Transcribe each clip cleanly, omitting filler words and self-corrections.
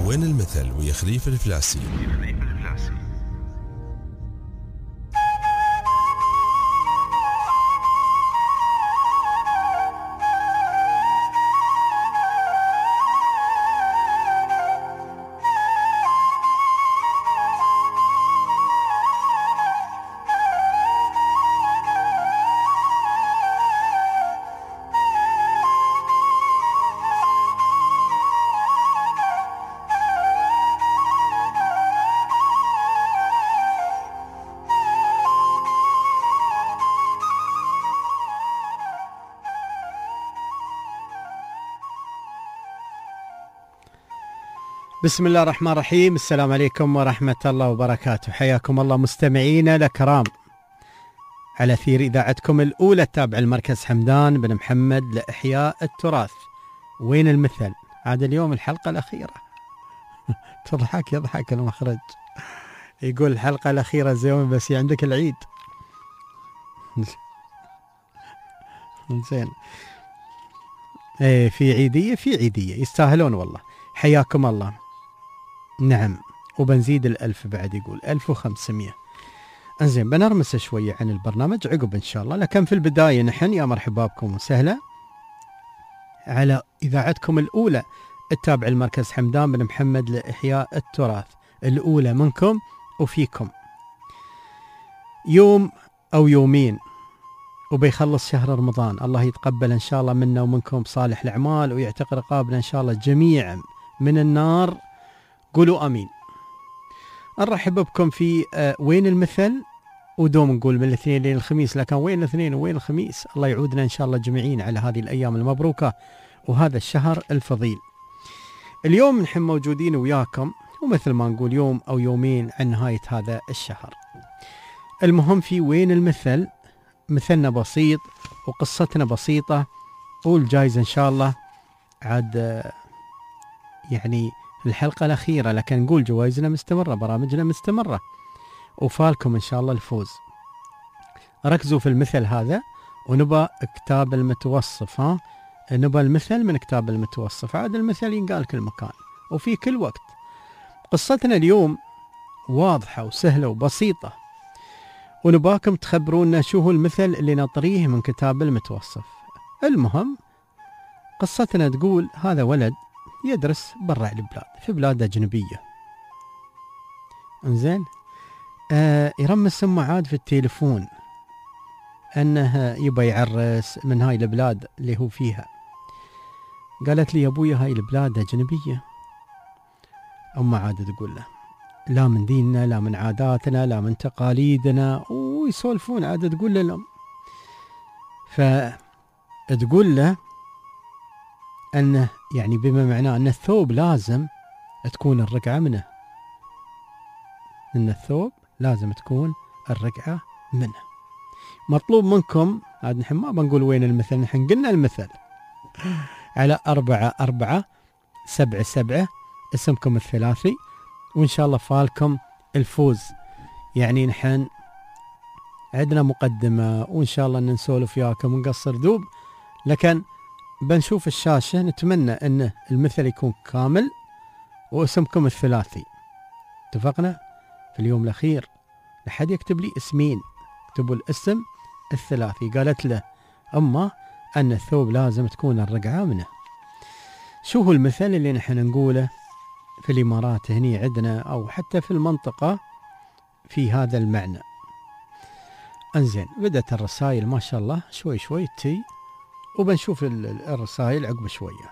وين المثل ويا خليفة الفلاسي. بسم الله الرحمن الرحيم. السلام عليكم ورحمة الله وبركاته. حياكم الله مستمعينا الكرام على أثير إذاعتكم الأولى التابعة المركز حمدان بن محمد لإحياء التراث. وين المثل؟ عاد اليوم الحلقة الأخيرة. تضحك يضحك المخرج يقول الحلقة الأخيرة زين بس عندك العيد. زين ايه في عيدية يستاهلون والله. حياكم الله. نعم وبنزيد 1000 بعد، يقول 1500. انزين بنرمس شوية عن البرنامج عقب ان شاء الله، لكن في البداية نحن يا مرحبا بكم وسهلا على إذاعتكم الأولى التابع المركز حمدان بن محمد لإحياء التراث، الأولى منكم وفيكم. يوم أو يومين وبيخلص شهر رمضان، الله يتقبل إن شاء الله منا ومنكم صالح الأعمال ويعتق رقابنا إن شاء الله جميعا من النار، قولوا أمين. نرحب بكم في وين المثل، ودوم نقول من الاثنين لين الخميس، لكن وين الاثنين وين الخميس؟ الله يعودنا إن شاء الله جميعين على هذه الأيام المبروكة وهذا الشهر الفضيل. اليوم نحن موجودين وياكم، ومثل ما نقول يوم أو يومين عن نهاية هذا الشهر. المهم في وين المثل، مثلنا بسيط وقصتنا بسيطة، والجايزة إن شاء الله عاد يعني الحلقة الأخيرة، لكن نقول جوائزنا مستمرة، برامجنا مستمرة، وفالكم إن شاء الله الفوز. ركزوا في المثل هذا، ونبى كتاب المتوصف. نبى المثل من كتاب المتوصف، عاد المثل ينقال كل مكان وفي كل وقت. قصتنا اليوم واضحة وسهلة وبسيطة، ونباكم تخبرونا شو هو المثل اللي نطريه من كتاب المتوصف. المهم قصتنا تقول هذا ولد يدرس برا البلاد، في بلاد أجنبية. انزين يرمس أمه عاد في التليفون أنه يبى يعرس من هاي البلاد اللي هو فيها. قالت لي يا أبويا هاي البلاد أجنبية. أمه عاد تقول له لا من ديننا، لا من عاداتنا، لا من تقاليدنا، ويسولفون. عاد تقول له الأم، فتقول له أنه يعني بما معناه أن الثوب لازم تكون الرقعة منه، أن الثوب لازم تكون الرقعة منه. مطلوب منكم، عاد نحن ما بنقول وين المثل، نحن قلنا المثل على 4477 اسمكم الثلاثي، وإن شاء الله فالكم الفوز. يعني نحن عندنا مقدمة، وإن شاء الله نسولف وياكم ونقصر دوب، لكن بنشوف الشاشة. نتمنى أن المثل يكون كامل واسمكم الثلاثي. اتفقنا؟ في اليوم الأخير لحد يكتب لي اسمين، اكتبوا الاسم الثلاثي. قالت له أما أن الثوب لازم تكون الرقعة منه. شو هو المثل اللي نحن نقوله في الإمارات هني عندنا، أو حتى في المنطقة في هذا المعنى؟ انزين بدأت الرسائل ما شاء الله شوي شوي تي، وبنشوف الرسائل عقب شوية.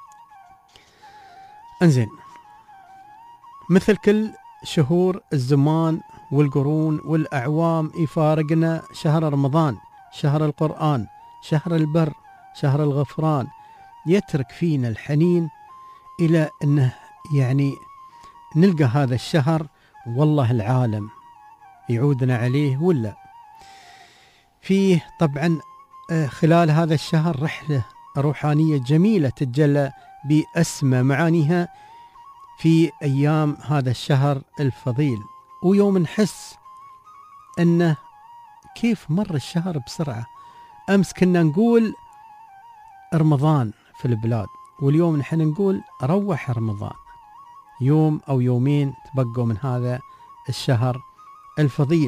انزين مثل كل شهور الزمان والقرون والأعوام يفارقنا شهر رمضان، شهر القرآن، شهر البر، شهر الغفران، يترك فينا الحنين إلى أنه يعني نلقى هذا الشهر والله العالم يعودنا عليه. ولا فيه طبعا خلال هذا الشهر رحلة روحانية جميلة تتجلى بأسمى معانيها في أيام هذا الشهر الفضيل. ويوم نحس أنه كيف مر الشهر بسرعة. أمس كنا نقول رمضان في البلاد، واليوم نحن نقول روح رمضان. يوم أو يومين تبقوا من هذا الشهر الفضيل.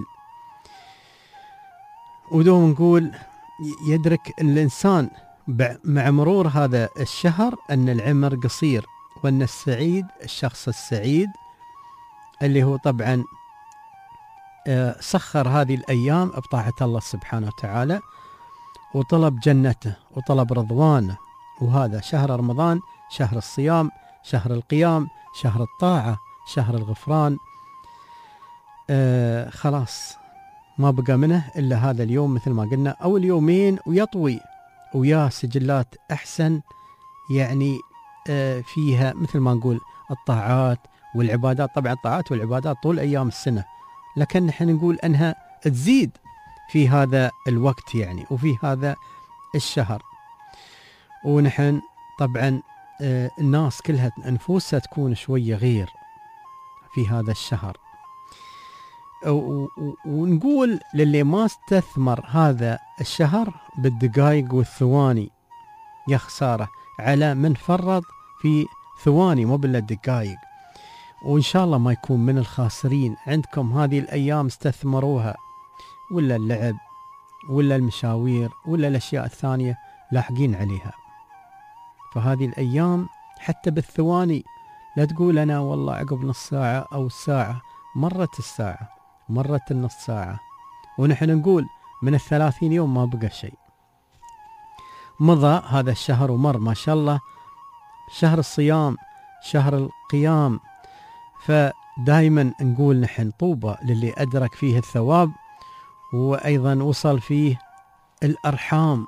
ودوم نقول يدرك الإنسان مع مرور هذا الشهر أن العمر قصير، وأن السعيد الشخص السعيد اللي هو طبعا سخر هذه الأيام بطاعة الله سبحانه وتعالى، وطلب جنته وطلب رضوانه. وهذا شهر رمضان شهر الصيام، شهر القيام، شهر الطاعة، شهر الغفران. خلاص ما بقى منه إلا هذا اليوم مثل ما قلنا، أو اليومين، ويطوي ويا سجلات أحسن يعني فيها مثل ما نقول الطاعات والعبادات. طبعا الطاعات والعبادات طول أيام السنة، لكن نحن نقول أنها تزيد في هذا الوقت يعني وفي هذا الشهر. ونحن طبعا الناس كلها نفوسها تكون شوية غير في هذا الشهر. ونقول للي ما استثمر هذا الشهر بالدقائق والثواني يا خسارة على من فرط في ثواني مو بالدقائق. وإن شاء الله ما يكون من الخاسرين. عندكم هذه الأيام استثمروها، ولا اللعب ولا المشاوير ولا الأشياء الثانية لاحقين عليها. فهذه الأيام حتى بالثواني، لا تقول أنا والله عقب نص ساعة أو ساعة، مرت الساعة مرت النص ساعة، ونحن نقول من 30 يوم ما بقى شيء. مضى هذا الشهر ومر ما شاء الله، شهر الصيام، شهر القيام. فدائما نقول نحن طوبى للي أدرك فيه الثواب، وأيضا وصل فيه الأرحام،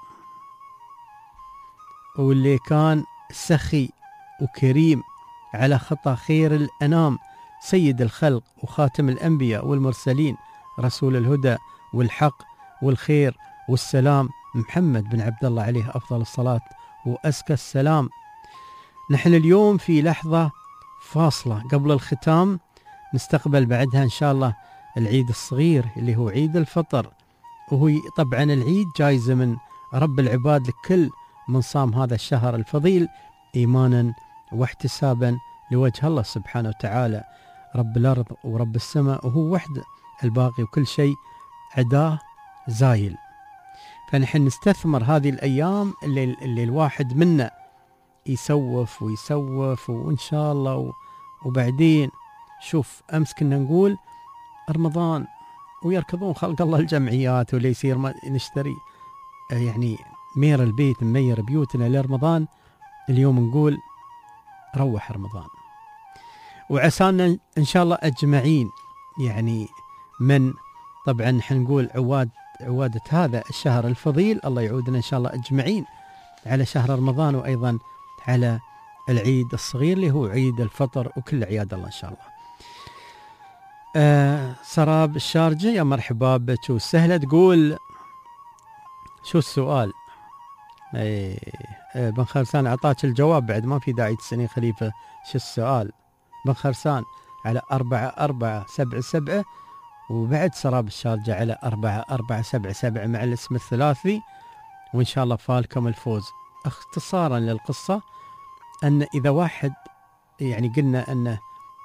واللي كان سخي وكريم على خطى خير الأنام، سيد الخلق وخاتم الأنبياء والمرسلين، رسول الهدى والحق والخير والسلام، محمد بن عبد الله عليه أفضل الصلاة وأزكى السلام. نحن اليوم في لحظة فاصلة قبل الختام، نستقبل بعدها إن شاء الله العيد الصغير اللي هو عيد الفطر. وهو طبعا العيد جايزة من رب العباد لكل من صام هذا الشهر الفضيل إيمانا واحتسابا لوجه الله سبحانه وتعالى، رب الأرض ورب السماء، وهو وحده الباقي، وكل شيء عداه زايل. فنحن نستثمر هذه الأيام اللي الواحد منا يسوف ويسوف، وإن شاء الله وبعدين شوف أمس كنا نقول رمضان ويركضون خلق الله الجمعيات، واللي يصير نشتري يعني مير البيت نمير بيوتنا لرمضان. اليوم نقول روح رمضان، وعسانا إن شاء الله أجمعين يعني من طبعا نحن نقول عوادة هذا الشهر الفضيل، الله يعودنا إن شاء الله أجمعين على شهر رمضان، وأيضا على العيد الصغير اللي هو عيد الفطر، وكل عياد الله إن شاء الله. سراب الشارجة يا مرحبا بك وسهلة، تقول شو السؤال؟ بن خرسان أعطاك الجواب بعد، ما في داعي تسألين خليفة شو السؤال. بن خرسان على 4477، وبعد سراب الشارجة على 4477 مع الاسم الثلاثي، وإن شاء الله فالكم الفوز. اختصارا للقصة، أن إذا واحد يعني قلنا أنه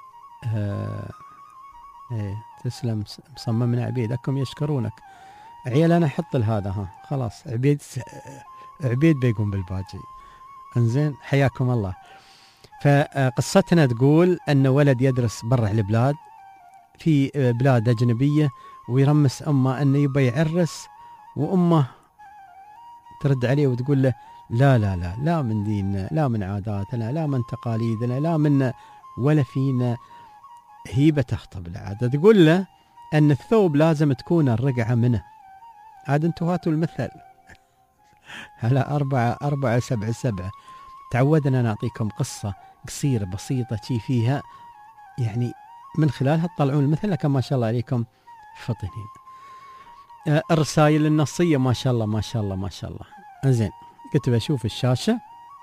تسلم مصممنا عبيد أكم يشكرونك عيال، أنا حط هذا ها خلاص عبيد بيقوم بالباجي. انزين حياكم الله. فقصتنا تقول أن ولد يدرس برا البلاد في بلاد أجنبية، ويرمس أمه أنه يبي يعرس، وأمه ترد عليه وتقول له لا لا لا لا من ديننا، لا من عاداتنا، لا من تقاليدنا، لا منا ولا فينا هيبة تخطب العادة. تقول له أن الثوب لازم تكون الرقعة منه. عاد انتوا هاتوا المثل على 4477. تعودنا نعطيكم قصة قصيرة بسيطة فيها يعني من خلالها تطلعون المثل، لكن ما شاء الله عليكم فطنين. الرسائل النصية ما شاء الله ما شاء الله ما شاء الله. زين كنت بشوف الشاشة.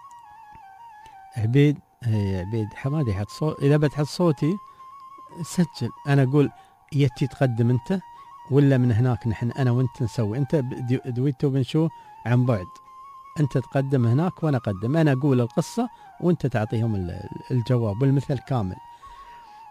عبيد حمادي حط صوت، إذا بتحط صوتي سجل. أنا أقول يتي تقدم أنت ولا من هناك نحن أنا وأنت نسوي، أنت دويتو بنشوف عن بعد، أنت تقدم هناك وأنا أقدم، أنا أقول القصة وأنت تعطيهم الجواب والمثل كامل.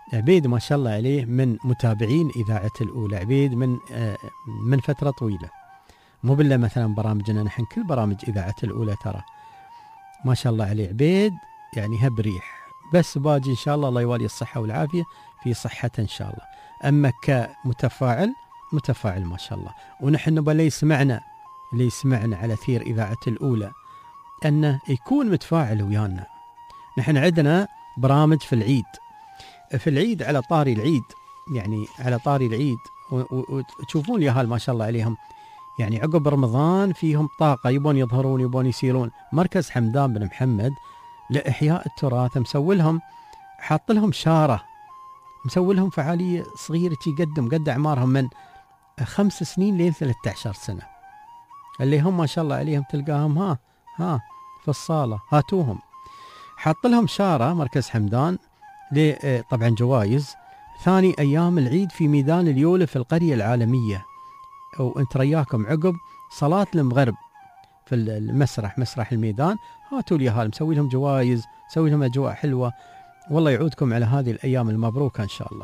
عبيد ما شاء الله عليه من متابعين إذاعة الأولى، عبيد من فترة طويلة، مو بالله مثلا برامجنا نحن كل برامج إذاعة الأولى ترى ما شاء الله عليه عبيد يعني هب ريح، بس باجي إن شاء الله يوالي الصحة والعافية في صحة إن شاء الله. أما كمتفاعل متفاعل ما شاء الله، ونحن نبغى اللي يسمعنا على ثير إذاعة الأولى أنه يكون متفاعل ويانا. نحن عندنا برامج في العيد على طاري العيد، يعني على طاري العيد وتشوفون اليهال ما شاء الله عليهم، يعني عقب رمضان فيهم طاقة، يبون يظهرون يبون يسيرون. مركز حمدان بن محمد لإحياء التراث مسوي لهم، حاط لهم شارة، مسوي لهم فعالية صغيرة قد أعمارهم من 5 سنين لين 13 سنة، اللي هم ما شاء الله عليهم تلقاهم ها في الصالة، هاتوهم. حاط لهم شارة مركز حمدان طبعا جوائز. ثاني أيام العيد في ميدان اليولة في القرية العالمية، وانت رياكم عقب صلاة المغرب في المسرح، مسرح الميدان، هاتوا لي هال مسوي لهم جوائز، مسوي لهم أجواء حلوة. والله يعودكم على هذه الأيام المبروكة إن شاء الله.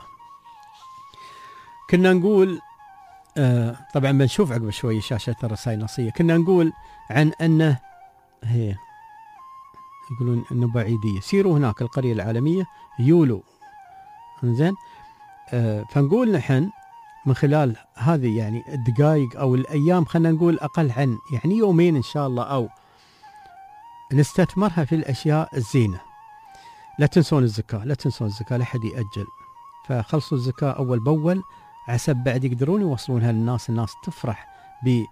كنا نقول طبعا بنشوف عقب شوي شاشة الرسائل النصية، كنا نقول عن أنه هي يقولون أنه بعيدية، سيروا هناك القرية العالمية يولو، زين. فنقول نحن من خلال هذه يعني الدقائق أو الأيام، خلنا نقول أقل عن يعني يومين إن شاء الله، أو نستثمرها في الأشياء الزينة. لا تنسون الزكاة، لا تنسون الزكاة، لا حد يأجل، فخلصوا الزكاة أول بأول عسب بعد يقدرون يوصلونها للناس، الناس تفرح ب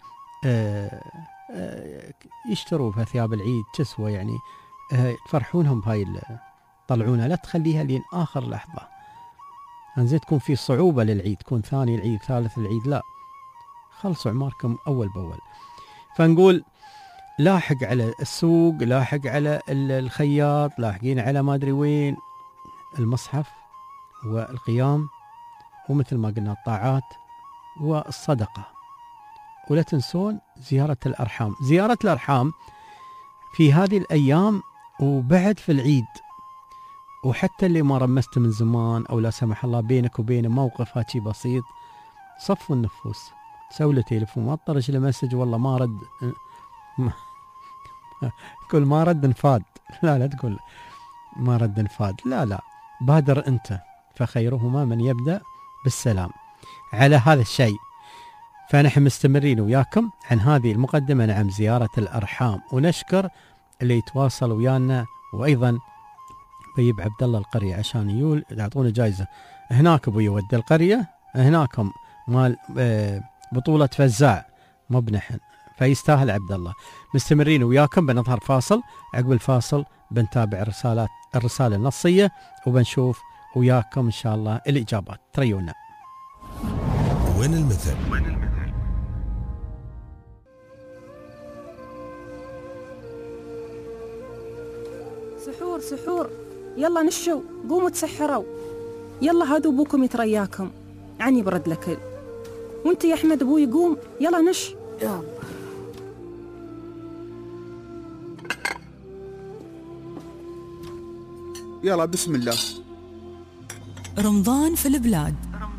يشتروا بها ثياب العيد كسوة، يعني تفرحونهم بهاي طلعونها، لا تخليها لين آخر لحظة، انزين تكون في صعوبة للعيد، تكون ثاني العيد ثالث العيد، لا، خلصوا عماركم أول بأول. فنقول لاحق على السوق، لاحق على الخياط، لاحقين على ما أدري وين، المصحف والقيام، ومثل ما قلنا الطاعات والصدقة. ولا تنسون زيارة الأرحام، زيارة الأرحام في هذه الأيام وبعد في العيد. وحتى اللي ما رمست من زمان أو لا سمح الله بينك وبينه موقف هاتي بسيط، صفوا النفوس، سوي له تليفون، ما تطرش له مسج والله ما رد، كل ما رد نفاد، لا تقول ما رد نفاد، لا بادر أنت، فخيرهما من يبدأ بالسلام. على هذا الشيء فنحن مستمرين وياكم عن هذه المقدمة، نعم، زيارة الأرحام، ونشكر اللي يتواصل ويانا. وأيضا بيب عبد الله القرية عشان يول يعطونا جائزة هناك، ابوي ود القرية هناكم مال بطولة فزاع، مو بنحن، فيستاهل عبد الله. مستمرين وياكم، بنظهر فاصل، عقب الفاصل بنتابع الرسالة النصية، وبنشوف وياكم إن شاء الله الإجابات. تريونا. وين المثل؟ سحور، يلا نشوا، قوموا تسحروا، يلا هادوا ابوكم يترياكم، عني برد لكل. وانت يا احمد ابوي قوم، يلا نش. يلا بسم الله. رمضان في البلاد.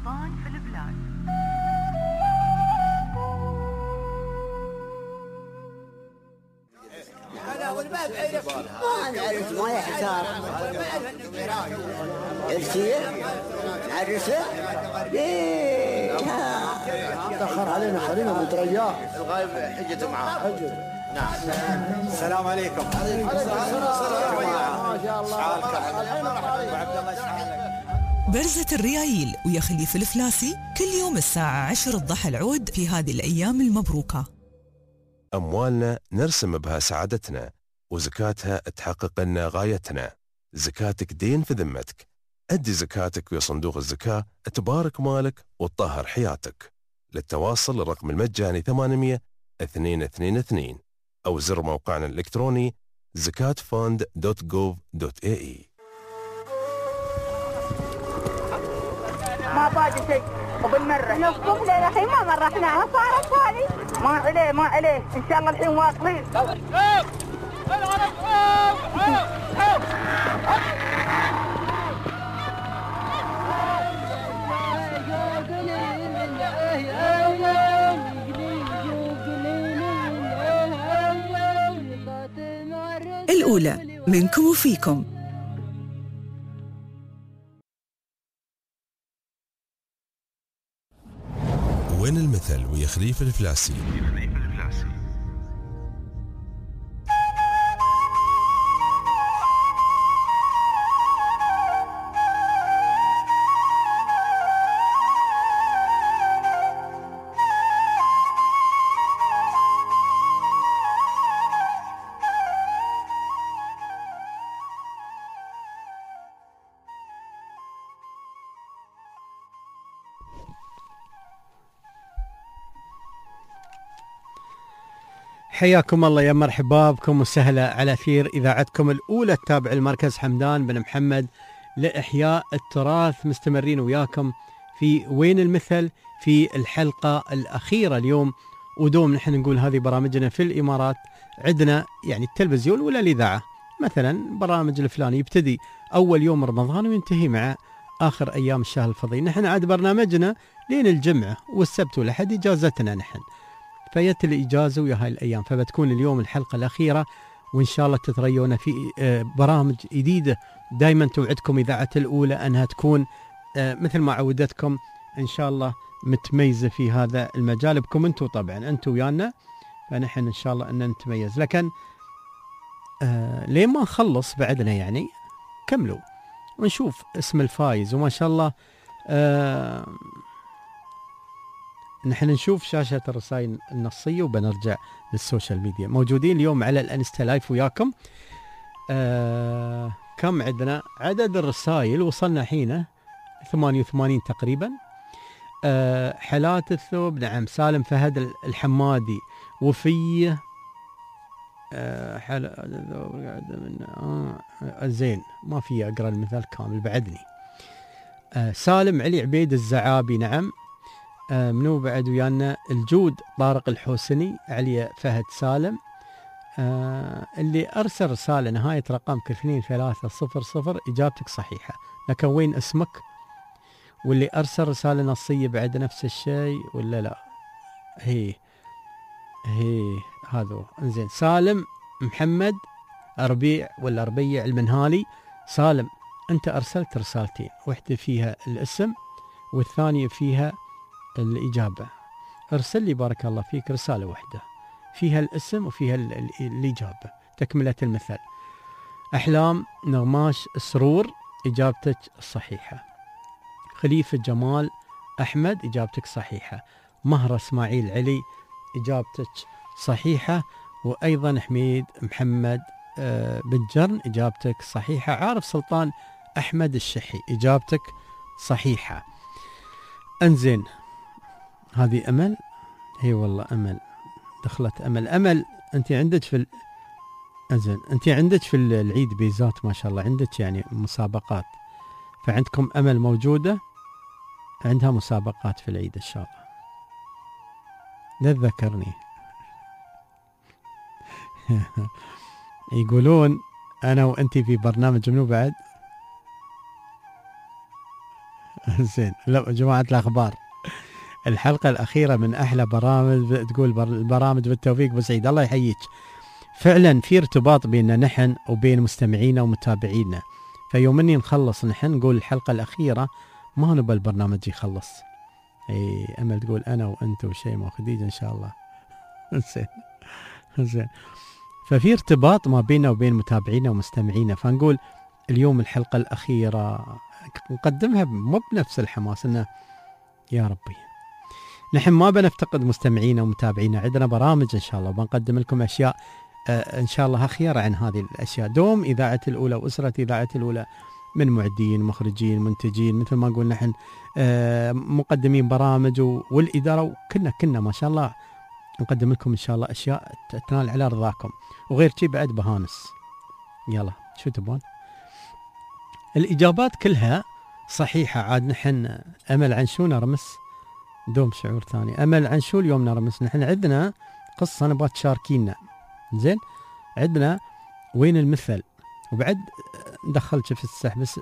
ما نعرف ما يحتار الشيء نعرسه ليه تأخر علينا خلينا نترياه الغايب حجته معاه. نعم. السلام عليكم. ما شاء الله. برزة الريايل ويا خليفة الفلاسي كل يوم الساعة 10 الضحى العود في هذه الأيام المبروكة. أموالنا نرسم بها سعادتنا، وزكاتها تحقق لنا غايتنا. زكاتك دين في ذمتك، أدي زكاتك في صندوق الزكاة، تبارك مالك وتطهر حياتك. للتواصل الرقم المجاني 800-222 أو زر موقعنا الإلكتروني zakatfund.gov.ae. ما باقي شيء وبالمرة نصف لنا الحين ما مرحناها، صارت هذه ما عليه إن شاء الله الحين واصلين. الأولى منكم وفيكم. وين المثل ويا خليفة الفلاسي. حياكم الله، يا مرحبا بكم وسهلا على أثير إذاعتكم الأولى التابع المركز حمدان بن محمد لإحياء التراث. مستمرين وياكم في وين المثل في الحلقة الأخيرة اليوم، ودوم نحن نقول هذه برامجنا في الإمارات عندنا يعني التلفزيون ولا الإذاعة، مثلا برامج الفلاني يبتدي أول يوم رمضان وينتهي مع آخر أيام الشهر الفضيل. نحن عاد برنامجنا لين الجمعة والسبت والأحد إجازتنا نحن، فيت الإجازة ويا هاي الأيام، فبتكون اليوم الحلقة الأخيرة، وإن شاء الله تتريونا في برامج جديدة. دايما توعدكم إذاعة الأولى أنها تكون مثل ما عودتكم إن شاء الله متميزة في هذا المجال بكم أنتم، طبعا أنتم ويانا، فنحن إن شاء الله أن نتميز. لكن لين ما نخلص بعدنا يعني كملوا ونشوف اسم الفايز، وما شاء الله نحن نشوف شاشة الرسائل النصية وبنرجع للسوشيال ميديا. موجودين اليوم على الانستا لايف وياكم. كم عندنا عدد الرسائل؟ وصلنا حين 88 تقريبا. حالات الثوب، نعم. سالم فهد الحمادي، وفيه زين، ما في اقرا المثال كامل بعدني. سالم علي عبيد الزعابي، نعم. منو بعد ويانا؟ الجود طارق الحوسني، علي فهد سالم. اللي أرسل رسالة نهاية رقمك 2300 إجابتك صحيحة، لكن وين اسمك؟ واللي أرسل رسالة نصية بعد نفس الشيء ولا لا؟ هي هذا انزين. سالم محمد ربيع ولا ربيع المنهالي. سالم أنت أرسلت رسالتين، واحدة فيها الاسم والثانية فيها الإجابة. ارسل لي بارك الله فيك رسالة واحدة فيها الاسم وفيها الإجابة، تكملة المثل. أحلام نغماش سرور، إجابتك صحيحة. خليفة جمال أحمد، إجابتك صحيحة. مهرة اسماعيل علي، إجابتك صحيحة. وأيضا حميد محمد بن جرن، إجابتك صحيحة. عارف سلطان أحمد الشحي، إجابتك صحيحة. أنزين، هذه أمل. هي والله أمل، دخلت أمل أنت عندك في أنزين، أنت عندك في العيد بيزات ما شاء الله، عندك يعني مسابقات، فعندكم أمل موجودة عندها مسابقات في العيد إن شاء الله. لا تذكرني. يقولون أنا وأنت في برنامج منو بعد؟ زين، لا جماعة الأخبار، الحلقة الأخيرة من أحلى برامج، تقول البرامج بالتوفيق بسعيد. الله يحييك. فعلا في ارتباط بيننا نحن وبين مستمعينا ومتابعينا، فيوم اني نخلص نحن نقول الحلقة الأخيرة، ما نبى البرنامج يخلص. اي أمل تقول أنا وأنت وشيماء وخديجة إن شاء الله. زين. ففي ارتباط ما بيننا وبين متابعينا ومستمعينا، فنقول اليوم الحلقة الأخيرة نقدمها مو بنفس الحماس، إنه يا ربي نحن ما بنفتقد مستمعينا ومتابعينا، عندنا برامج إن شاء الله بنقدم لكم أشياء إن شاء الله خير عن هذه الأشياء. دوم إذاعة الأولى وأسرة إذاعة الأولى من معدين، مخرجين، منتجين، مثل ما نقول نحن مقدمين برامج والإدارة، وكنا ما شاء الله نقدم لكم إن شاء الله أشياء تنال على رضاكم، وغير شيء بعد بهانس. يلا شو تبون؟ الإجابات كلها صحيحة. عاد نحن أمل عن شو نرمس؟ دوم شعور ثاني. أمل عن شو اليوم نرمس؟ نحن عندنا قصة نبغى تشاركينا. زين، عندنا وين المثل، وبعد ندخلك في السحب. بس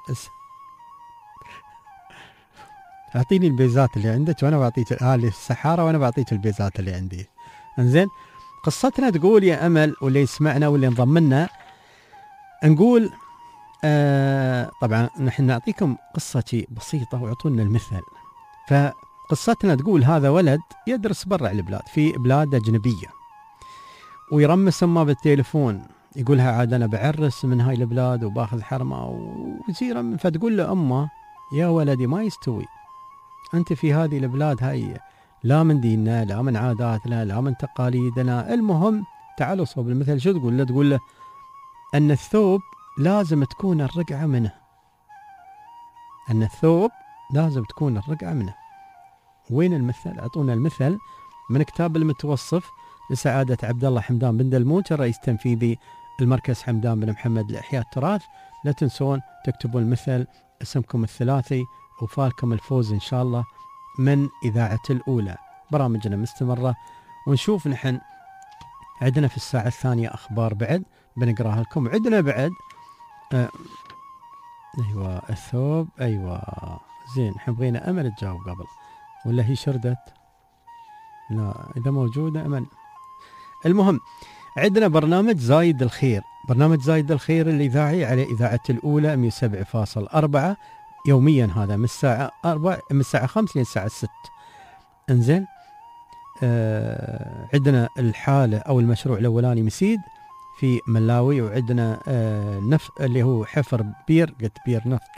اعطيني البيزات اللي عندك وانا بعطيك اللي السحاره، وانا بعطيك البيزات اللي عندي. انزين، قصتنا تقول يا امل، واللي يسمعنا واللي انضم لنا، نقول طبعا نحن نعطيكم قصة بسيطة ويعطونا المثل. فقصتنا تقول هذا ولد يدرس برا البلاد في بلاد أجنبية، ويرمس أمه بالتليفون يقولها عاد أنا بعرس من هاي البلاد وباخذ حرمة ويصير. فتقول له أمه يا ولدي ما يستوي، أنت في هذه البلاد هاي لا من ديننا لا من عاداتنا لا من تقاليدنا. المهم تعالوا صوب المثل. شو تقول له؟ تقول له أن الثوب لازم تكون الرقعة منه، أن الثوب لازم تكون الرقعة منه. وين المثل؟ أعطونا المثل من كتاب المتوصف لسعادة عبد الله حمدان بن دلموت الرئيس التنفيذي المركز حمدان بن محمد لإحياء التراث. لا تنسون تكتبوا المثل، اسمكم الثلاثي، وفالكم الفوز إن شاء الله من إذاعة الأولى. برامجنا مستمرة، ونشوف نحن عندنا في الساعة الثانية أخبار بعد بنقراها لكم. عندنا بعد أيوة الثوب. أيوة زين، نحن بغينا أمل تجاوب قبل ولا هي شردت؟ لا إذا موجودة أمل. المهم عندنا برنامج زايد الخير، برنامج زايد الخير الإذاعي على إذاعة الأولى 107.4 يوميا، هذا من الساعة 4 من الساعة 5 للساعة 6. انزين عندنا الحالة أو المشروع الأولاني مسيد في ملاوي، وعندنا اللي هو حفر بير، قلت بير نفط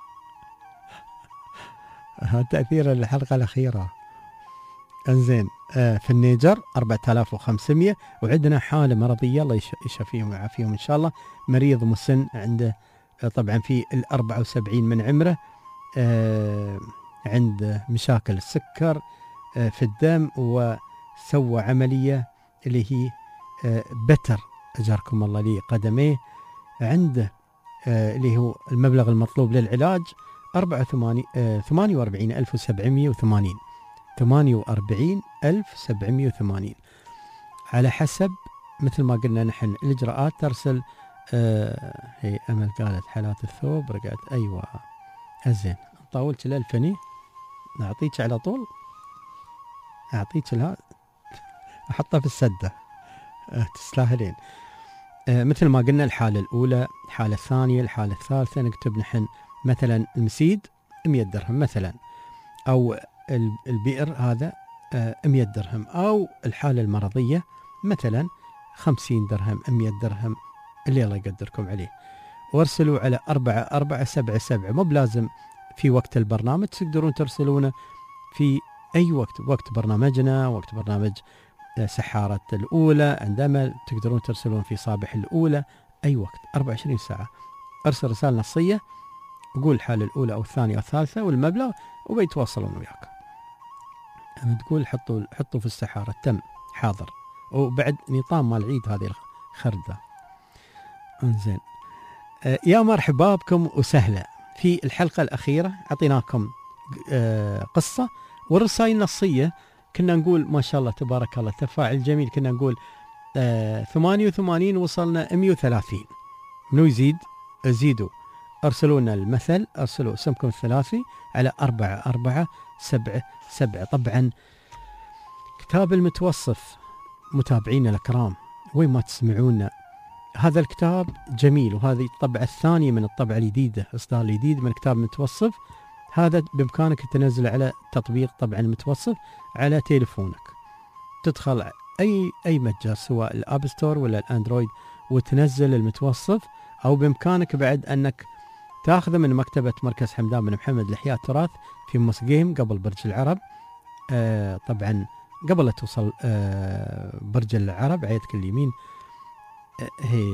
تأثير الحلقة الأخيرة. انزين في النيجر 4500. وعندنا حالة مرضية الله يشفيهم ويعافيهم إن شاء الله، مريض مسن عنده طبعا في 74 من عمره، عنده مشاكل السكر في الدم، وسوى عملية اللي هي بتر أجاركم الله لي قدميه. عنده اللي هو المبلغ المطلوب للعلاج 48,780 48,780 على حسب مثل ما قلنا نحن الإجراءات. ترسل هي أمل قالت حالات الثوب رجعت. أيوة زين، طاولت للفني أعطيك على طول، أعطيك لها أحطها في السدة تستاهلين. مثل ما قلنا الحالة الأولى، الحالة الثانية، الحالة الثالثة، نكتب نحن مثلا المسيد 100 درهم مثلا، أو البئر هذا 100 درهم، أو الحالة المرضية مثلا 50 درهم 100 درهم اللي الله يقدركم عليه. وارسلوا على 4477. مو بلازم في وقت البرنامج، تقدرون ترسلونه في أي وقت، وقت برنامجنا، وقت برنامج سحارة الأولى عندما تقدرون ترسلون في صباح الأولى، أي وقت 24 ساعة. أرسل رسالة نصية وقول الحالة الأولى أو الثانية أو الثالثة والمبلغ، وبيتواصلون وياك. تقول حطوا في السحارة تم حاضر، وبعد نظام مال العيد هذه الخردة. انزين يا مرحبا بكم وسهلا. في الحلقة الأخيرة أعطيناكم قصة والرسائل النصية، كنا نقول ما شاء الله تبارك الله تفاعل جميل، كنا نقول 88 وصلنا 130. منو يزيد؟ زيدوا، أرسلوا لنا المثل، أرسلوا اسمكم الثلاثي على 4477. طبعا كتاب المتوصف متابعينا الكرام وين ما تسمعونا، هذا الكتاب جميل، وهذه الطبعة الثانية من الطبعة الجديدة، إصدار الجديد من كتاب المتوصف. هذا بإمكانك تنزل على تطبيق طبعا المتوصف على تليفونك، تدخل أي متجر سواء الأب ستور ولا الأندرويد وتنزل المتوصف، أو بإمكانك بعد أنك تأخذه من مكتبة مركز حمدان بن محمد لإحياء التراث في مسقيم قبل برج العرب. طبعا قبل لا توصل برج العرب عيدك اليمين. هي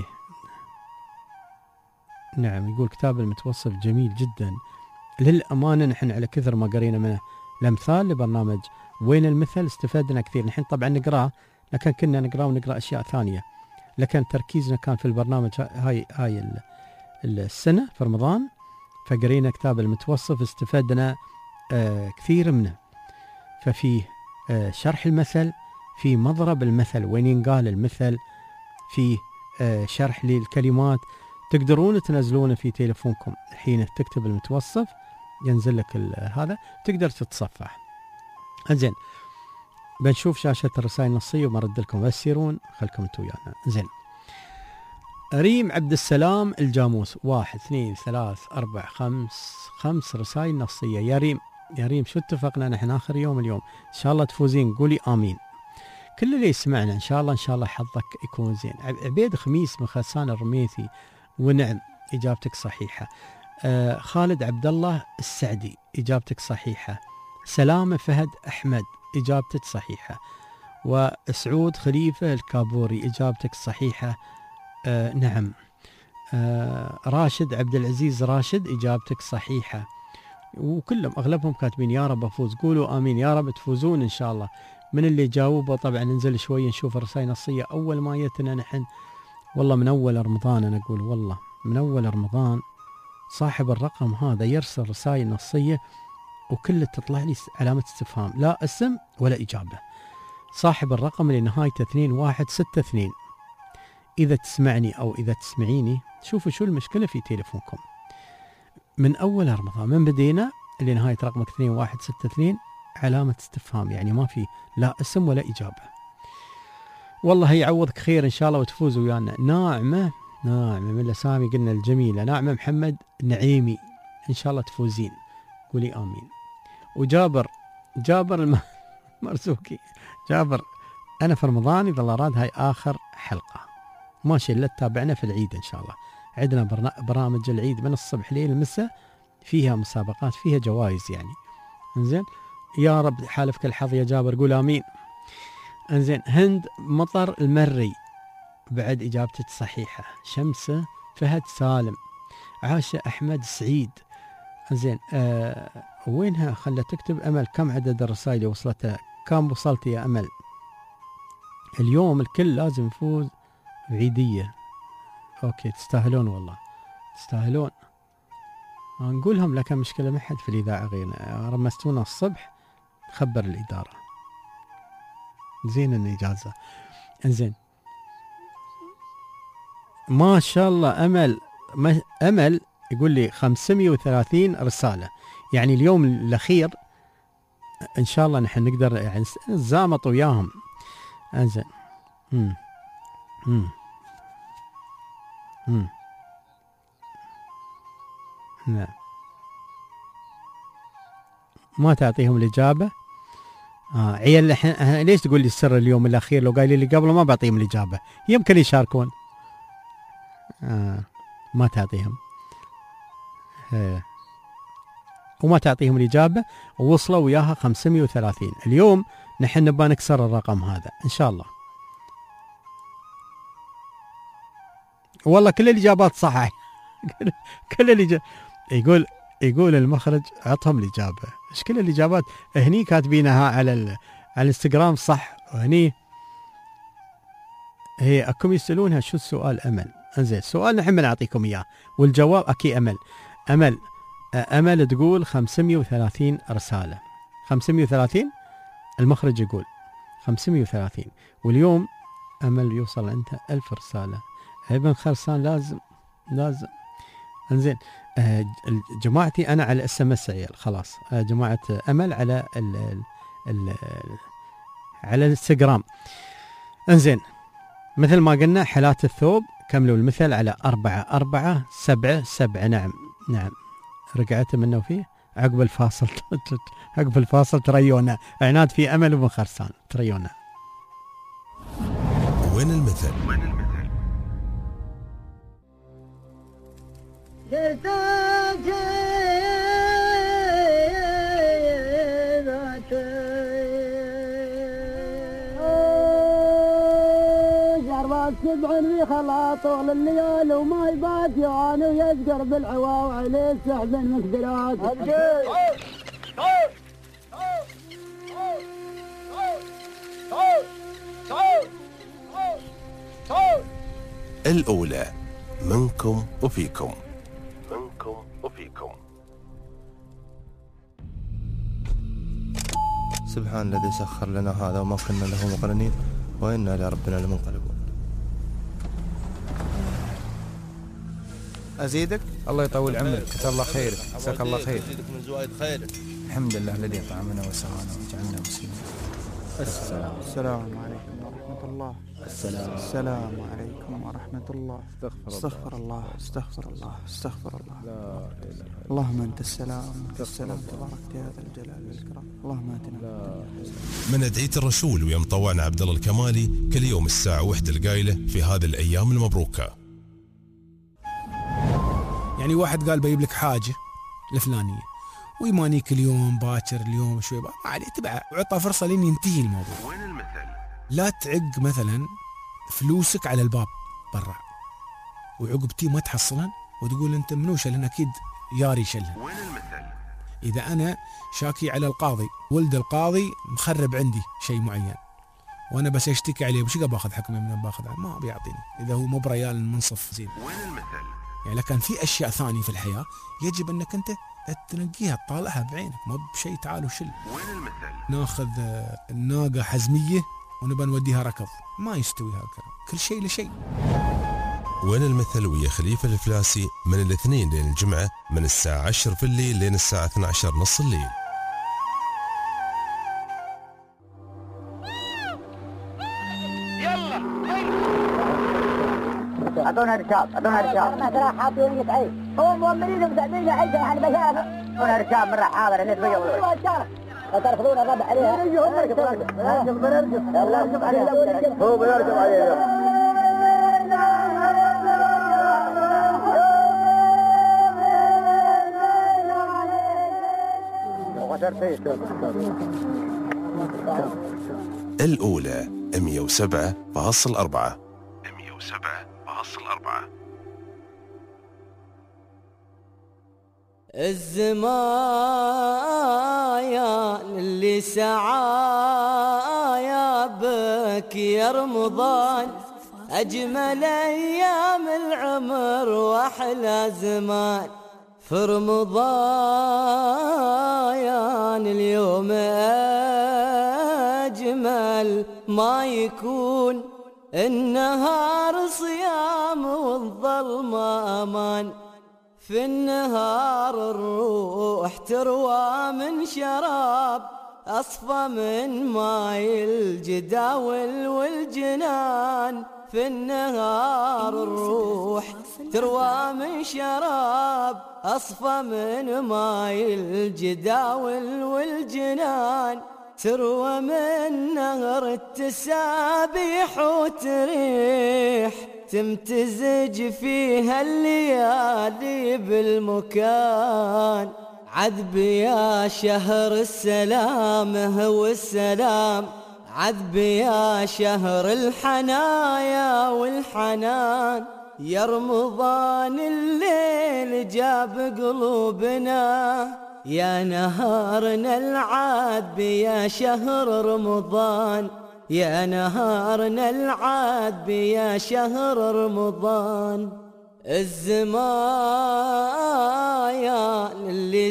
نعم، يقول كتاب المتوصف جميل جدا للأمانة. نحن على كثر ما قرينا منه الأمثال لبرنامج وين المثل استفدنا كثير. نحن طبعا نقراه، لكن كنا نقراه ونقرأ أشياء ثانية، لكن تركيزنا كان في البرنامج هاي السنة في رمضان، فقرينا كتاب المتوصف استفدنا كثير منه. ففيه شرح المثل، في مضرب المثل وين ينقال المثل، في شرح للكلمات، تقدرون تنزلونه في تليفونكم حين تكتب المتوصف ينزل لك هذا، تقدر تتصفح. زين بنشوف شاشة الرسائل النصية ومرد لكم، بس سيرون خلكم انتوا ويانا. زين ريم عبد السلام الجاموس 1 2 3 4 5 رسائل نصية. يا ريم شو اتفقنا نحن آخر يوم اليوم إن شاء الله تفوزين، قولي آمين. كل اللي يسمعنا إن شاء الله حظك يكون زين. عبيد خميس من خرسان الرميثي، ونعم إجابتك صحيحة. خالد عبد الله السعدي إجابتك صحيحة. سلامة فهد أحمد إجابتك صحيحة. وسعود خليفة الكابوري إجابتك صحيحة. نعم. راشد عبد العزيز راشد إجابتك صحيحة. وكلهم أغلبهم كاتبين يا رب أفوز. قولوا آمين يا رب تفوزون إن شاء الله. من اللي جاوبوا طبعا ننزل شوي نشوف الرسائل النصية. أول ما يتنا نحن والله من أول رمضان، أنا أقول والله من أول رمضان صاحب الرقم هذا يرسل رسائل نصية وكل تطلع لي علامة استفهام، لا اسم ولا إجابة. صاحب الرقم اللي نهايته 2162. إذا تسمعني أو إذا تسمعيني شوفوا شو المشكلة في تليفونكم. من أول رمضان من بدينا اللي نهاية رقمك 2162 علامة استفهام، يعني ما في لا اسم ولا إجابة. والله يعوضك خير إن شاء الله وتفوز ويانا. ناعمة من الأسامي قلنا الجميلة، ناعمة محمد نعيمي إن شاء الله تفوزين، قولي آمين. وجابر المرزوقي جابر أنا في رمضان إذا الله راد هاي آخر حلقة، ماشي إلا تتابعنا في العيد إن شاء الله. عندنا برامج العيد من الصبح ليل المساء، فيها مسابقات فيها جوائز يعني. انزين يا رب حالفك الحظ يا جابر، قول آمين. انزين هند مطر المري بعد إجابتك صحيحة. شمسة فهد سالم. عاشة أحمد سعيد. انزين وينها خلت تكتب أمل كم عدد الرسائل اللي وصلتها؟ كم وصلت يا أمل؟ اليوم الكل لازم يفوز بعيدية. أوكي تستاهلون والله تستاهلون. نقولهم لك مشكلة ما حد في الإذاعة غيرنا، رمستونا الصبح خبر الإدارة زين الإجازة. انزين ما شاء الله أمل يقول لي 530 رسالة، يعني اليوم الأخير إن شاء الله نحن نقدر يعني نزامط وياهم. انزين نعم ما تعطيهم الإجابة. عيال الحين ليش تقول لي السر اليوم الأخير؟ لو قايل لي قبله ما بعطيهم الإجابة، يمكن يشاركون. ما تعطيهم وما تعطيهم الإجابة، ووصلوا وياها 530. اليوم نحن نبغى نكسر الرقم هذا إن شاء الله. والله كل الإجابات صح. كل يقول المخرج عطهم الإجابة. إيش كل الإجابات هني كاتبينها على الانستغرام صح، وهني هي أكم يسألونها شو السؤال أمل. انزين السؤال نحن بنعطيكم إياه والجواب أكي أمل تقول 530 رسالة. 530 المخرج يقول 530، واليوم أمل يوصل أنت 1000 رسالة. ابن خرسان لازم. انزين جماعتي أنا على SMS عيال خلاص. جماعة أمل على على الانستغرام. انزين مثل ما قلنا حالات الثوب كملوا المثل على 4477. نعم رجعت منه فيه عقب الفاصل تريونا عناد في أمل وبن خرسان تريونا. وين المثل؟ سبع في خلاطه لليال وما يبات يوان ويذكر بالعوا وعليه سحب المقدرات. الأولى منكم وفيكم. سبحان الذي سخر لنا هذا وما كنا له مقرنين وإنا إلى ربنا لمنقلبون. أزيدك؟ الله يطول عمرك، كتب الله خيرك، جزاك الله خير. أزيدك من زوايد خيرك. الحمد لله الذي أطعمنا وسقانا وجعلنا مسلمين. السلام عليكم ورحمة الله. ورحمة الله. السلام عليكم ورحمة الله. استغفر الله استغفر الله استغفر الله. اللهم أنت السلام وأنت السلام تبارك يا ذا الجلال والإكرام. اللهم آتنا من أدعية الرسول ويا مطوعنا عبد الله الكمالي كل يوم الساعة 1 القايلة في هذه الأيام المبروكة. يعني واحد قال بيجيب لك حاجة الفلانية ويمانيك اليوم باكر اليوم شوي ما عليه تبع وعطى فرصة لين ينتهي الموضوع. وين المثل؟ لا تعق مثلا فلوسك على الباب برا وعقبتي ما تحصلن وتقول انت منو شلن اكيد ياري شلن. وين المثل؟ اذا انا شاكي على القاضي ولد القاضي مخرب عندي شيء معين وانا بس اشتكي عليه وش باخذ حكمه من باخذ ما بيعطيني اذا هو مو بريال المنصف زين. وين المثل؟ يعني لكن في اشياء ثانيه في الحياه يجب انك انت تنقيها تطالعها بعينك ما بشيء تعال وشل. وين المثل؟ ناخذ الناقه حزميه ونبى نوديها ركض ما يستوي هالكلام كل شيء لشيء. وين المثل ويا خليفة الفلاسي من الاثنين لين الجمعة من الساعة 10 في الليل لين الساعة 12 نص الليل. يلا اعطونا رشاط اعطونا رشاط ما ترى حاطين لك عيش هو مؤمنين ومساعدين عيش يعني بشار اعطونا رشاط من حاضر اللي تبيض ترفضون الربع عليها نرجف هو بيرجف عليه الأولى 107.4 الزمايا اللي سعايا بك يا رمضان أجمل أيام العمر وأحلى زمان في رمضان اليوم أجمل ما يكون النهار صيام والظلمة أمان في النهار الروح تروى من شراب أصفى من ماي الجداول والجنان في النهار الروح تروى من شراب أصفى من ماي الجداول والجنان تروى من نهر التسابيح وتريح تمتزج فيها الليالي بالمكان عذب يا شهر السلام هو السلام عذب يا شهر الحنايا والحنان يا رمضان الليل جاب قلوبنا يا نهارنا العذب يا شهر رمضان يا نهارنا العذب يا شهر رمضان الزمايا اللي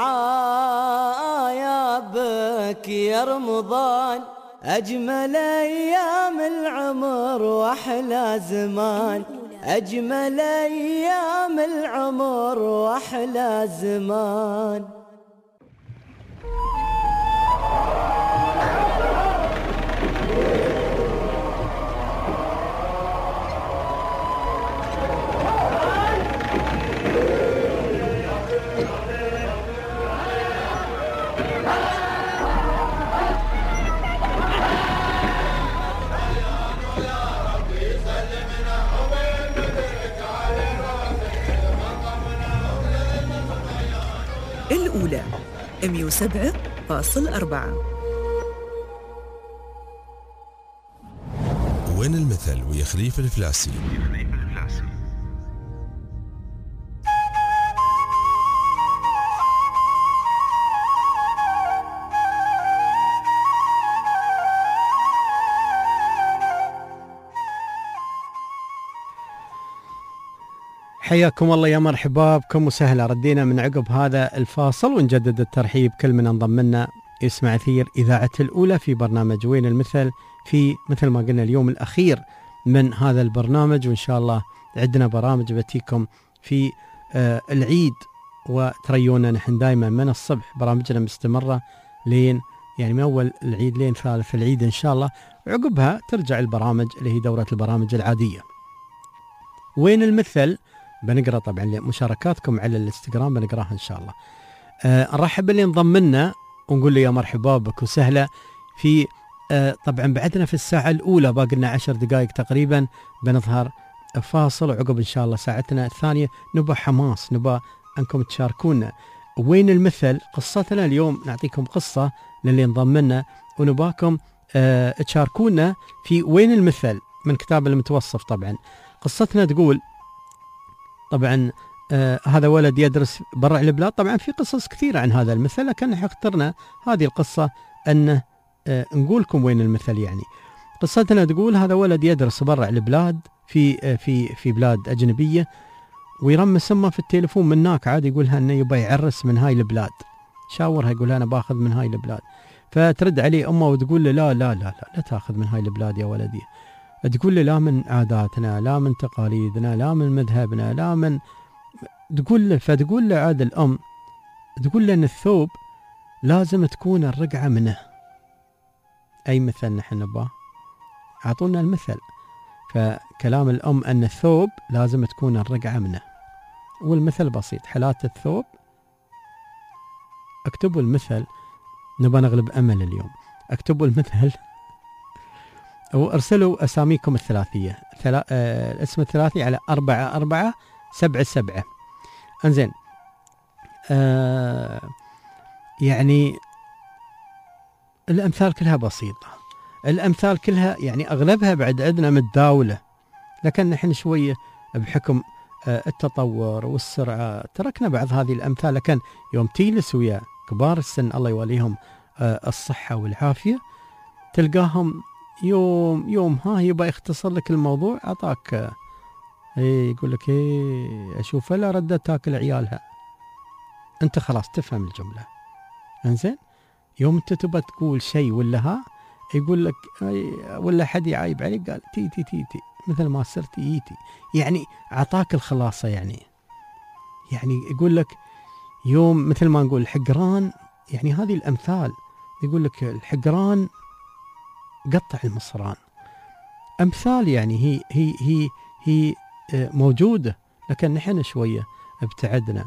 سعايا بك يا رمضان أجمل أيام العمر وأحلى زمان أجمل أيام العمر وأحلى زمان. الأولى 107.4 وين المثل ويا خليفة الفلاسي. حياكم الله يا مرحبا بكم وسهلا. ردينا من عقب هذا الفاصل ونجدد الترحيب كل من انضم لنا يسمع أثير إذاعة الأولى في برنامج وين المثل في مثل ما قلنا اليوم الأخير من هذا البرنامج، وإن شاء الله عندنا برامج بتيكم في العيد وتريونا نحن دائما من الصبح برامجنا مستمرة لين يعني من أول العيد لين ثالث العيد إن شاء الله. عقبها ترجع البرامج اللي هي دورة البرامج العادية. وين المثل؟ بنقرأ طبعا مشاركاتكم على الانستغرام، بنقراها إن شاء الله. نرحب باللي انضم لنا ونقول له يا مرحبا بك وسهلا. في طبعا بعدنا في الساعة الأولى باقي لنا 10 دقائق تقريبا بنظهر فاصل، وعقب إن شاء الله ساعتنا الثانية نبى حماس، نبى أنكم تشاركونا وين المثل. قصتنا اليوم نعطيكم قصة للي انضم لنا ونباكم تشاركونا في وين المثل من كتاب المتوصف. طبعا قصتنا تقول طبعا هذا ولد يدرس برا البلاد. طبعا في قصص كثيرة عن هذا المثل، لكن اخترنا هذه القصة أن نقولكم وين المثل. يعني قصتنا تقول هذا ولد يدرس برا البلاد في بلاد أجنبية، ويرمس امه في التليفون من هناك عاد يقولها انه يبغى يعرس من هاي البلاد، شاورها يقول انا باخذ من هاي البلاد. فترد عليه امه وتقول له لا لا لا لا, لا تاخذ من هاي البلاد يا ولدي. تقول له لا من عاداتنا، لا من تقاليدنا، لا من مذهبنا، لا من فتقول له عاد الام تقول له ان الثوب لازم تكون الرقعه منه. اي مثل نحن نباه؟ اعطونا المثل. فكلام الام ان الثوب لازم تكون الرقعه منه، والمثل بسيط. حالات الثوب اكتبوا المثل، نبى نغلب امل اليوم. اكتبوا المثل وارسلوا اساميكم الثلاثيه، الاسم الثلاثي على 4477. انزين يعني الامثال كلها بسيطه، الامثال كلها يعني اغلبها بعد عندنا متداوله، لكن نحن شويه بحكم التطور والسرعه تركنا بعض هذه الامثال. لكن يوم تجلس ويا كبار السن الله يوليهم الصحه والعافيه تلقاهم يوم ها يبغى يختصر لك الموضوع اعطاك يقول لك اشوفها لا ردت تاكل عيالها. انت خلاص تفهم الجمله. انزين يوم انت تبغى تقول شيء ولا ها يقول لك ولا حد يعايب عليك قال تي تي تي تي مثل ما صرت يتي، يعني اعطاك الخلاصه. يعني يقول لك يوم مثل ما نقول الحقران، يعني هذه الامثال يقول لك الحقران قطع المصران. امثال يعني هي موجوده، لكن نحن شويه ابتعدنا.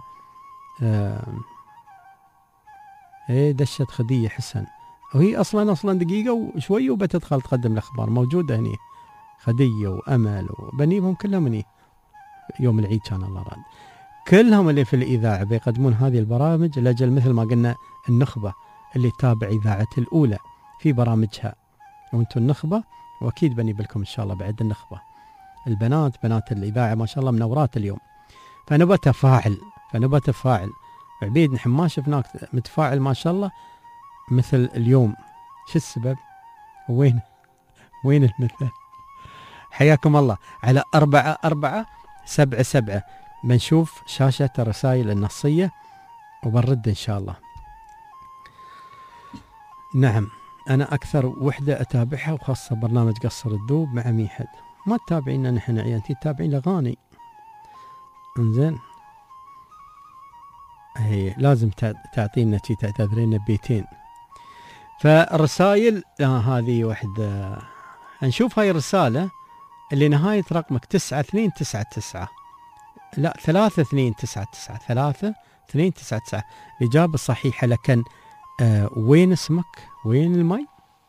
دشت خديه حسن، وهي اصلا دقيقه وشويه وبتدخل تقدم الاخبار. موجوده هني خديه وامل وبنيهم كلهم هني يوم العيد كان الله راد. كلهم اللي في الاذاعه بيقدمون هذه البرامج لاجل مثل ما قلنا النخبه اللي تتابع اذاعه الاولى في برامجها، وانتم النخبه، واكيد بني لكم ان شاء الله بعد النخبه. بنات الاذاعه ما شاء الله منورات اليوم. فنبى تفاعل عبيد، نحن ما شفناك متفاعل ما شاء الله مثل اليوم. شو السبب؟ وين المثل؟ حياكم الله على 4477 بنشوف شاشة الرسائل النصية وبنرد إن شاء الله. نعم أنا أكثر وحدة أتابعها وخاصة برنامج قصر الذوب مع ميحد. ما تتابعينا نحن عيان، تتابعين الأغاني. انزين هي لازم تعطينا تعتذرين ببيتين. فالرسائل هذه واحدة نشوف هاي الرسالة اللي نهاية رقمك 9299 لا 3299 3299. الإجابة الصحيحة لكن وين اسمك؟ وين الماي؟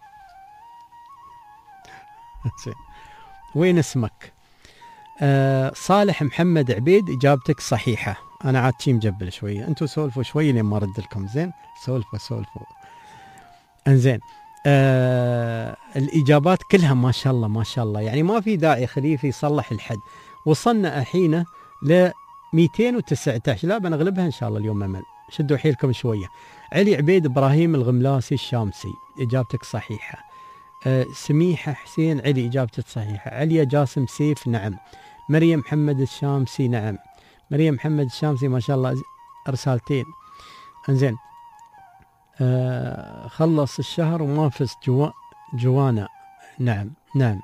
وين اسمك؟ صالح محمد عبيد إجابتك صحيحة. أنا عاد شي مجبل شوية، أنتوا سولفوا شوية لين ما أرد لكم. زين سولفوا انزين. الإجابات كلها ما شاء الله يعني ما في داعي خليفي يصلح الحد. وصلنا الحين ل 219. لا بنغلبها إن شاء الله اليوم. أمل شدوا حيلكم شوية. علي عبيد إبراهيم الغملاسي الشامسي إجابتك صحيحة. سميحة حسين علي إجابتك صحيحة. عليا جاسم سيف نعم. مريم محمد الشامسي نعم. مريم محمد الشامسي ما شاء الله رسالتين. انزين خلص الشهر وما فزت جوانا نعم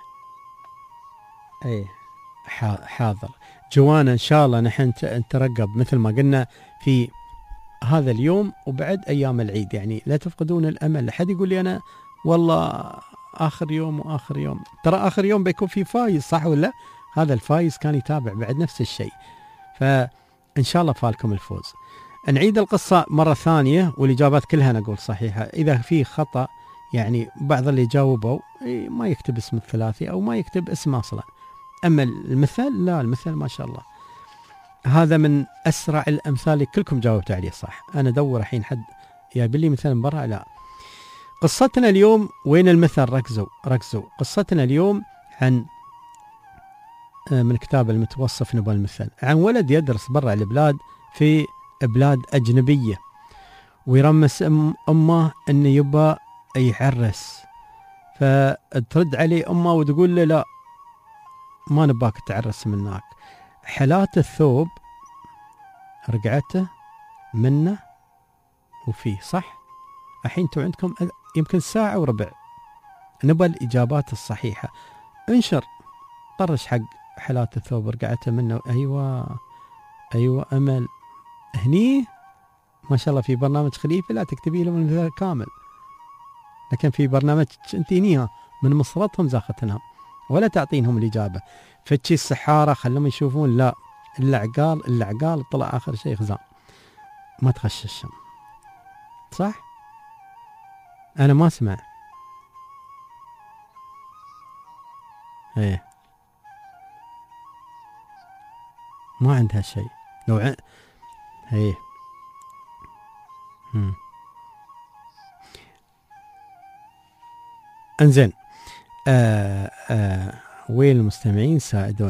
ايه حاضر جوانا ان شاء الله. نحن نترقب مثل ما قلنا في هذا اليوم وبعد أيام العيد، يعني لا تفقدون الأمل. لحد يقول لي أنا والله آخر يوم وآخر يوم، ترى آخر يوم بيكون في فايز، صح ولا؟ هذا الفايز كان يتابع بعد نفس الشيء، فإن شاء الله فالكم الفوز. نعيد القصة مرة ثانية والإجابات كلها نقول صحيحة. إذا في خطأ يعني بعض اللي جاوبوا ما يكتب اسم الثلاثي أو ما يكتب اسم أصلا، أما المثل لا، المثل ما شاء الله هذا من أسرع الأمثال اللي كلكم جاوبتوا عليه صح. أنا أدور الحين حد يجيب لي مثال من برا، لا. قصتنا اليوم وين المثل؟ ركزوا. قصتنا اليوم عن من كتاب المتوصف نبغى المثل، عن ولد يدرس برا البلاد في بلاد أجنبية، ويرمس أمه أنه يبغى يعرس، فترد عليه أمه وتقول له لا ما نباك تعرس منك. حلات الثوب رقعته منه وفيه، صح؟ الحين انتم عندكم يمكن ساعة وربع، نبى الإجابات الصحيحة. انشر طرش حق حلات الثوب رقعته منه. أيوة أمل هني ما شاء الله في برنامج خليفة لا تكتبي لهم المثال كامل، لكن في برنامج انتينيها من مصرتهم زاختنها ولا تعطينهم الإجابة. فتشي السحارة خلهم يشوفون، لا العقال طلع آخر شيء خزان، ما تغششهم، صح؟ أنا ما أسمع. ما عندها شيء لو انزين. وين المستمعين ساعدوا؟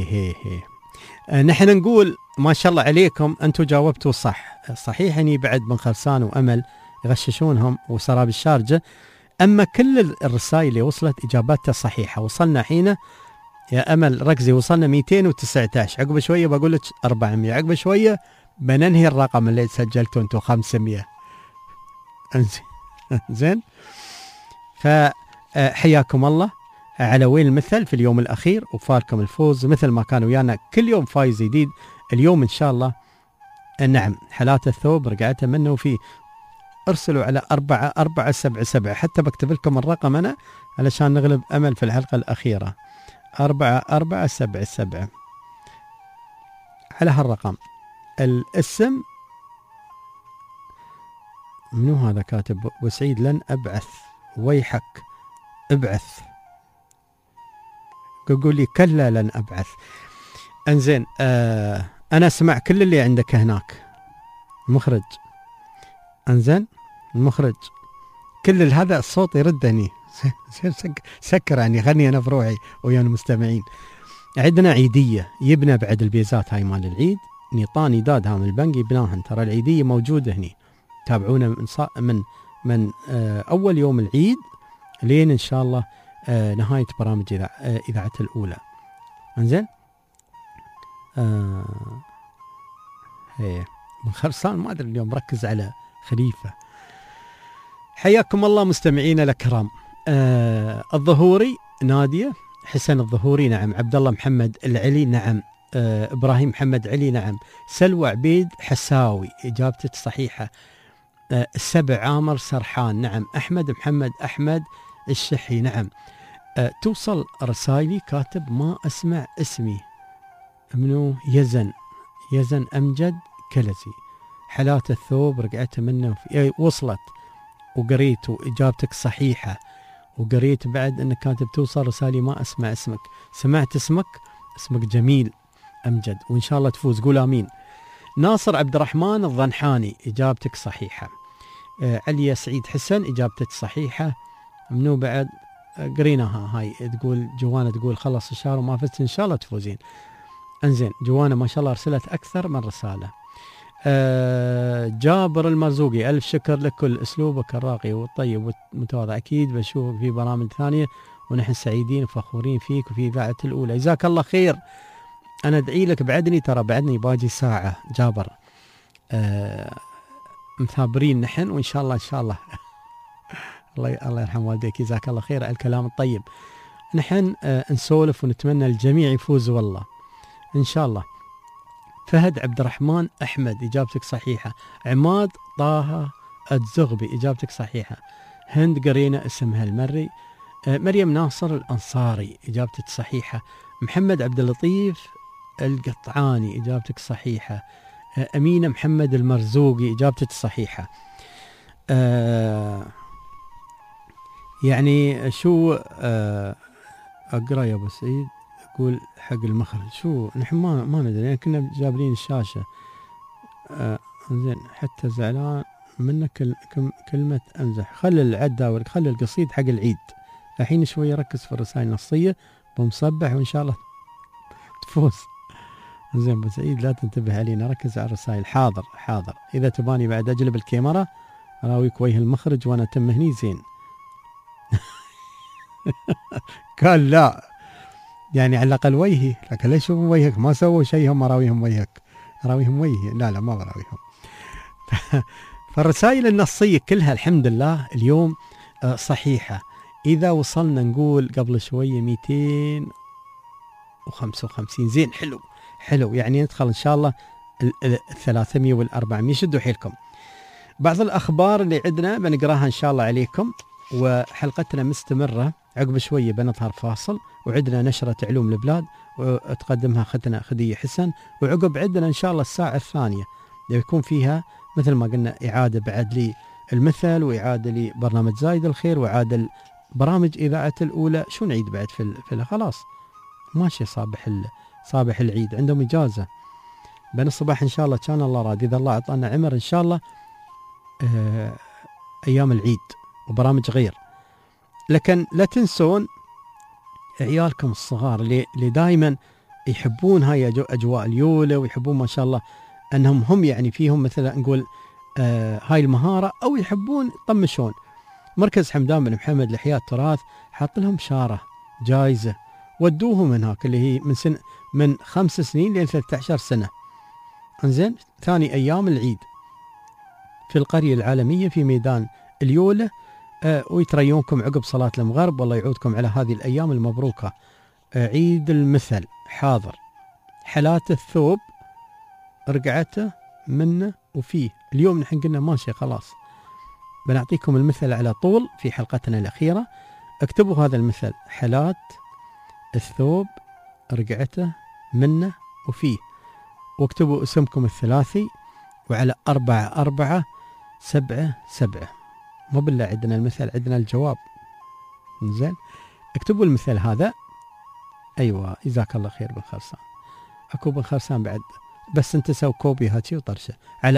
نحن نقول ما شاء الله عليكم انتم جاوبتوا صحيح. يعني بعد بن خرسان وامل يغششونهم وسراب الشارجه، اما كل الرسائل اللي وصلت اجاباتها صحيحه. وصلنا حين يا امل ركزي، وصلنا 219، عقب شويه بقول لك 400، عقب شويه بننهي الرقم اللي سجلته انتم 500. زين، فحياكم الله على وين المثل في اليوم الأخير، وفاركم الفوز مثل ما كان ويانا كل يوم فايز جديد. اليوم إن شاء الله نعم حلات الثوب رقعتها منه وفيه. ارسلوا على 4477، حتى بكتب لكم الرقم أنا علشان نغلب أمل في الحلقة الأخيرة. 4477 على هالرقم. الاسم منو هذا كاتب؟ وسعيد لن أبعث، ويحك ابعث. يقول لي كلا لن أبعث. انزين أنا أسمع كل اللي عندك هناك مخرج. انزين المخرج كل هذا الصوت يردني. سكر يعني غني أنا بروحي ويا المستمعين. عندنا عيدية يبنى بعد البيزات هاي مال العيد، نيطاني داد هام البنك يبناهن. ترى العيدية موجودة هني، تابعونا من أول يوم العيد لين إن شاء الله نهاية برامج إذاعة الأولى. انزين من خرسان ما أدري اليوم مركز على خليفة. حياكم الله مستمعينا الكرام. الظهوري نادية حسن الظهوري نعم. عبد الله محمد العلي نعم. إبراهيم محمد علي نعم. سلوى عبيد حساوي إجابتك صحيحة. السبع عامر سرحان نعم. أحمد محمد أحمد الشحي نعم. توصل رسائلي كاتب ما أسمع اسمي منو يزن أمجد كلزي. حلات الثوب رقعته منه وصلت وقريت وإجابتك صحيحة. وقريت بعد أنك كاتب توصل رسالي ما أسمع اسمك. سمعت اسمك جميل أمجد وإن شاء الله تفوز. قول آمين. ناصر عبد الرحمن الضنحاني إجابتك صحيحة. عليا سعيد حسن إجابتك صحيحة. منو بعد قريناها هاي تقول جوانا تقول خلص الشهر وما فزت إن شاء الله تفوزين. انزين جوانا ما شاء الله أرسلت أكثر من رسالة. جابر المرزوقي ألف شكر لك كل أسلوبك الراقي والطيب والمتواضع. أكيد بشوفك في برامج ثانية ونحن سعيدين وفخورين فيك وفي إذاعة الأولى. جزاك الله خير. أنا أدعي لك بعدني ترى بعدني باجي ساعة جابر. مثابرين نحن وإن شاء الله الله يرحم والديك. جزاك الله خير على الكلام الطيب. نحن نسولف ونتمنى الجميع يفوز والله إن شاء الله. فهد عبد الرحمن أحمد إجابتك صحيحة. عماد طه الزغبي إجابتك صحيحة. هند قرينة اسمها المري. مريم ناصر الأنصاري إجابتك صحيحة. محمد عبد اللطيف القطعاني إجابتك صحيحة. أمينة محمد المرزوقي إجابتك صحيحة. يعني شو أقرأ يا أبو سعيد؟ أقول حق المخرج شو نحن ما ندري يعني كنا جابلين الشاشة. زين حتى زعلان منك كلمة أمزح. خلي العدة خلي القصيد حق العيد. الحين شوية ركز في الرسائل النصية بمصبح وإن شاء الله تفوز. زين أبو سعيد لا تنتبه علينا ركز على الرسائل. حاضر إذا تباني بعد أجلب الكاميرا أراويك وجه المخرج وأنا تم هني زين. قال لا يعني على الأقل وجهي، لكن ليش وجهك ما سووا شيء هم أراويهم وجهك. أراويهم وجهي لا ما براويهم. فالرسائل النصية كلها الحمد لله اليوم صحيحة. إذا وصلنا نقول قبل شوية 255 زين حلو يعني ندخل إن شاء الله 300 وال400. شدوا حيلكم. بعض الأخبار اللي عندنا بنقراها إن شاء الله عليكم، وحلقتنا مستمرة. عقب شوية بنظهر فاصل وعندنا نشرة علوم البلاد وتقدمها أختنا خدية حسن، وعقب عندنا إن شاء الله الساعة الثانية يكون فيها مثل ما قلنا إعادة بعد لي المثل وإعادة لي برنامج زايد الخير وإعادة برامج إذاعة الأولى. شو نعيد بعد في خلاص ماشي صابح العيد عندهم إجازة بين الصباح إن شاء الله كان الله راد إذا الله أعطانا عمر إن شاء الله أيام العيد وبرامج غير. لكن لا تنسون عيالكم الصغار اللي دائما يحبون هاي أجواء اليولة ويحبون ما شاء الله أنهم هم يعني فيهم مثلا نقول هاي المهارة أو يحبون يطمشون. مركز حمدان بن محمد لإحياء التراث حاط لهم شارة جائزة ودوهم هناك اللي هي من 5 سنين ل 13 سنة. انزين ثاني أيام العيد في القرية العالمية في ميدان اليولة، ويتريونكم عقب صلاة المغرب. والله يعودكم على هذه الأيام المبروكة. عيد المثل حاضر. حالات الثوب رقعته منه وفيه. اليوم نحن قلنا ماشي خلاص بنعطيكم المثل على طول في حلقتنا الأخيرة. اكتبوا هذا المثل حالات الثوب رقعته منه وفيه، واكتبوا اسمكم الثلاثي وعلى 4477. مو بالله عندنا المثل عندنا الجواب. زين اكتبوا المثل هذا. ايوه جزاك الله خير بن خرسان. اكو بن خرسان بعد بس انت سوي كوبي هاتي وطرشه على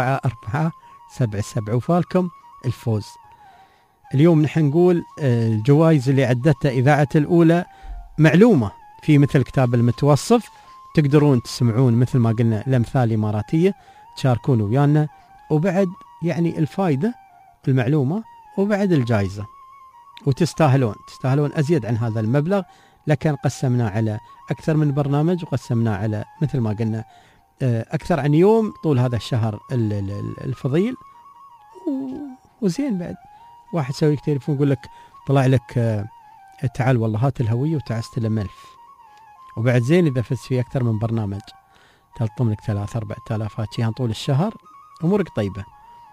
4477 وفالكم الفوز. اليوم نحن نقول الجوائز اللي عدتها إذاعة الأولى معلومة في مثل كتاب المتوصف. تقدرون تسمعون مثل ما قلنا الأمثال الإماراتية تشاركون ويانا، وبعد يعني الفائدة المعلومة وبعد الجائزة. وتستاهلون أزيد عن هذا المبلغ، لكن قسمناه على أكثر من برنامج وقسمناه على مثل ما قلنا أكثر عن يوم طول هذا الشهر الفضيل. وزين بعد واحد سوي تليفون يقول لك طلع لك تعال والله هات الهوية وتعال استلم 1000. وبعد زين إذا فزت في أكثر من برنامج تلطم لك 3-4 هاتشيها طول الشهر. أمورك طيبة.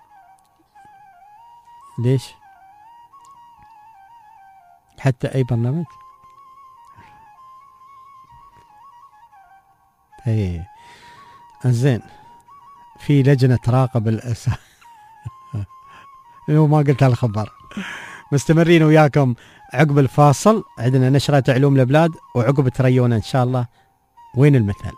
ليش؟ حتى أي برنامج. ايه زين في لجنة تراقب لو ما قلت هالخبر. مستمرين وياكم عقب الفاصل. عندنا نشرة علوم البلاد وعقب تريونا إن شاء الله وين المثل.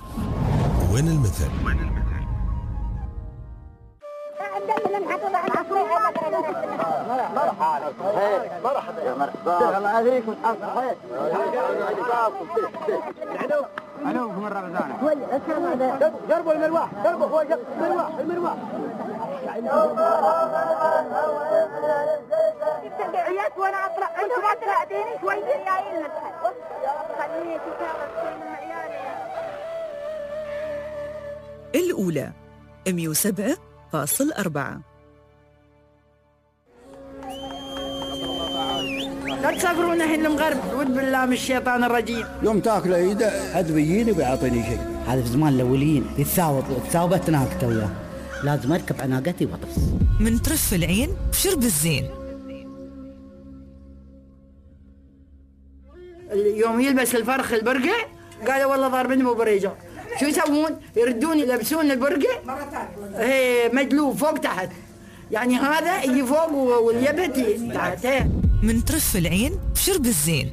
مرحبا يا مرحبا الله عليكم. علوكم الرغزانة. قربوا المروح قربوا هو المروح تبعيات وانا اطلع انتم ما تساعديني شويه جايين ندخل خليني الأولى 107.4. لا تسافرون الحين المغرب ود بالله من الشيطان الرجيم. يوم تاكل عيد حد بيجيني بيعطيني شيء. هذا في زمان الأولين يتثاوبت ناقته وياه، لازم أركب على ناقتي وأطفس. من ترف العين بشرب الزين. يوم يلبس الفرخ البرقع قالوا والله ضاربني ببريجة، شو يسوون؟ يردون يلبسون البرقع مجلوب فوق تحت، يعني هذا يجي فوق واليبت تحت. من ترف العين بشرب الزين.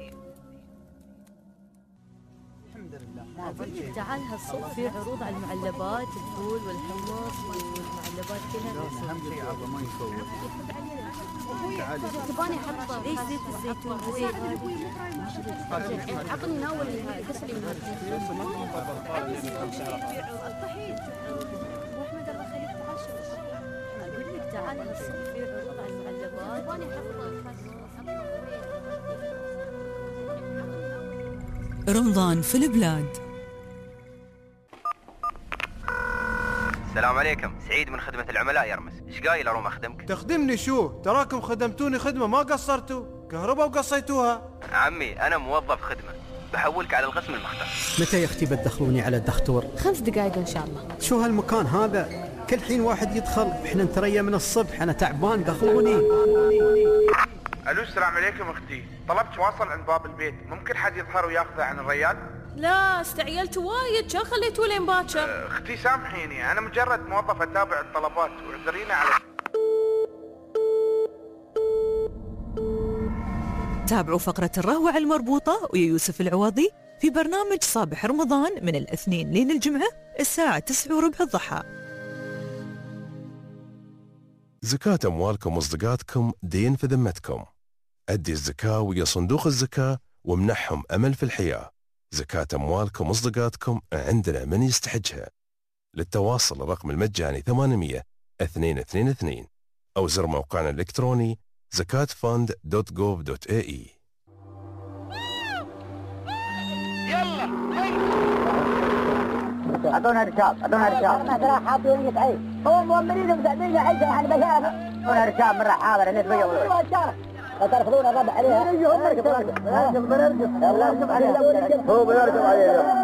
تعال هالصوب في عروض على المعلبات، الفول والحمص والمعلبات كلها. اهم شيء عرضه ما يصور. تباني احط ليش زيت الزيتون زيت عطني من اول قصري من الطحين. واحمد الله يخليك تعال اقول لك تعال هالصوب في عروض على المعلبات. تباني احط رمضان في البلاد. السلام عليكم، سعيد من خدمة العملاء يرمس، ايش قايل اروم اخدمك؟ تخدمني شو؟ تراكم خدمتوني خدمة ما قصرتوا، كهرباء وقصيتوها. عمي انا موظف خدمة، بحولك على القسم المختار. متى يا اختي بتدخلوني على الدكتور؟ 5 دقائق ان شاء الله. شو هالمكان هذا؟ كل حين واحد يدخل، احنا نتريا من الصبح، انا تعبان دخلوني. الو السلام عليكم اختي، طلبت واصل عند باب البيت، ممكن حد يظهر وياخذه عن الريال؟ لا استعجلت وايد، كان خليته لين باكر. اختي سامحيني، انا مجرد موظف اتابع الطلبات، واعذريني على. تابعوا فقرة الرهوة المربوطة ويا يوسف العوضي في برنامج صباح رمضان من الاثنين لين الجمعة الساعة 9:15 الضحى. زكاة أموالكم وصدقاتكم دين في ذمتكم. أدي الزكاة ويا صندوق الزكاة ومنحهم أمل في الحياة. زكاة أموالكم وصدقاتكم عندنا من يستحجها. للتواصل الرقم المجاني 800-222 أو زر موقعنا الإلكتروني zakatfund.gov.ae. يلا اعطونا رشاب، اعطونا رشاب. مثلا حاطين يتعين هو مؤمنين ومساعدين حيث احنا بشافه. اعطونا رشاب من حاضر اللي تبيضوا لا ترفضون الربع عليها. نرجف بنرجف عليها. هو بنرجف عليها.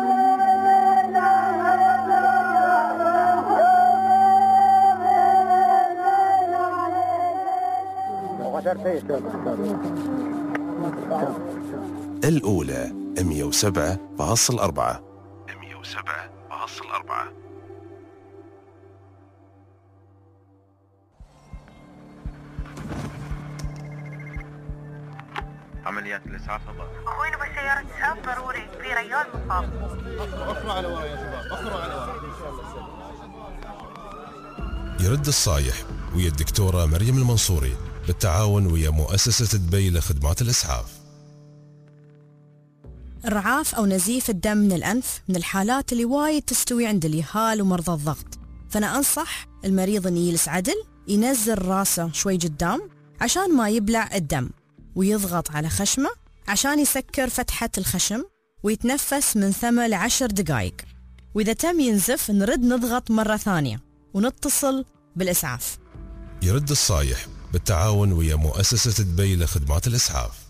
الأولى 107.4. 107.4. عمليات الإسعاف الضغط. أخوينا بسيارة إسعاف ضروري في ريال مصاب. أخروا على ورا يا شباب، أخروا على ورا. يرد الصايح ويا الدكتورة مريم المنصوري بالتعاون ويا مؤسسة دبي لخدمات الإسعاف. الرعاف أو نزيف الدم من الأنف من الحالات اللي وايد تستوي عند اليهال ومرضى الضغط، فأنا أنصح المريض أن يجلس عدل، ينزل راسه شوي قدام عشان ما يبلع الدم، ويضغط على خشمه عشان يسكر فتحة الخشم، ويتنفس من 8 ل10 دقائق. وإذا تم ينزف نرد نضغط مرة ثانية ونتصل بالإسعاف. يرد الصايح بالتعاون ويا مؤسسة دبي لخدمات الإسعاف.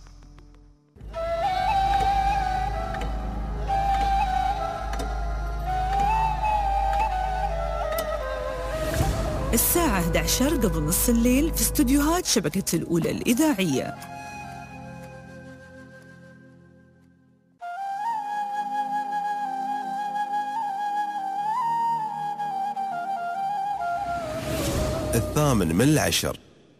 الساعة 11 قبل نص الليل في استوديوهات شبكة الأولى الإذاعية. الثامن من العشر.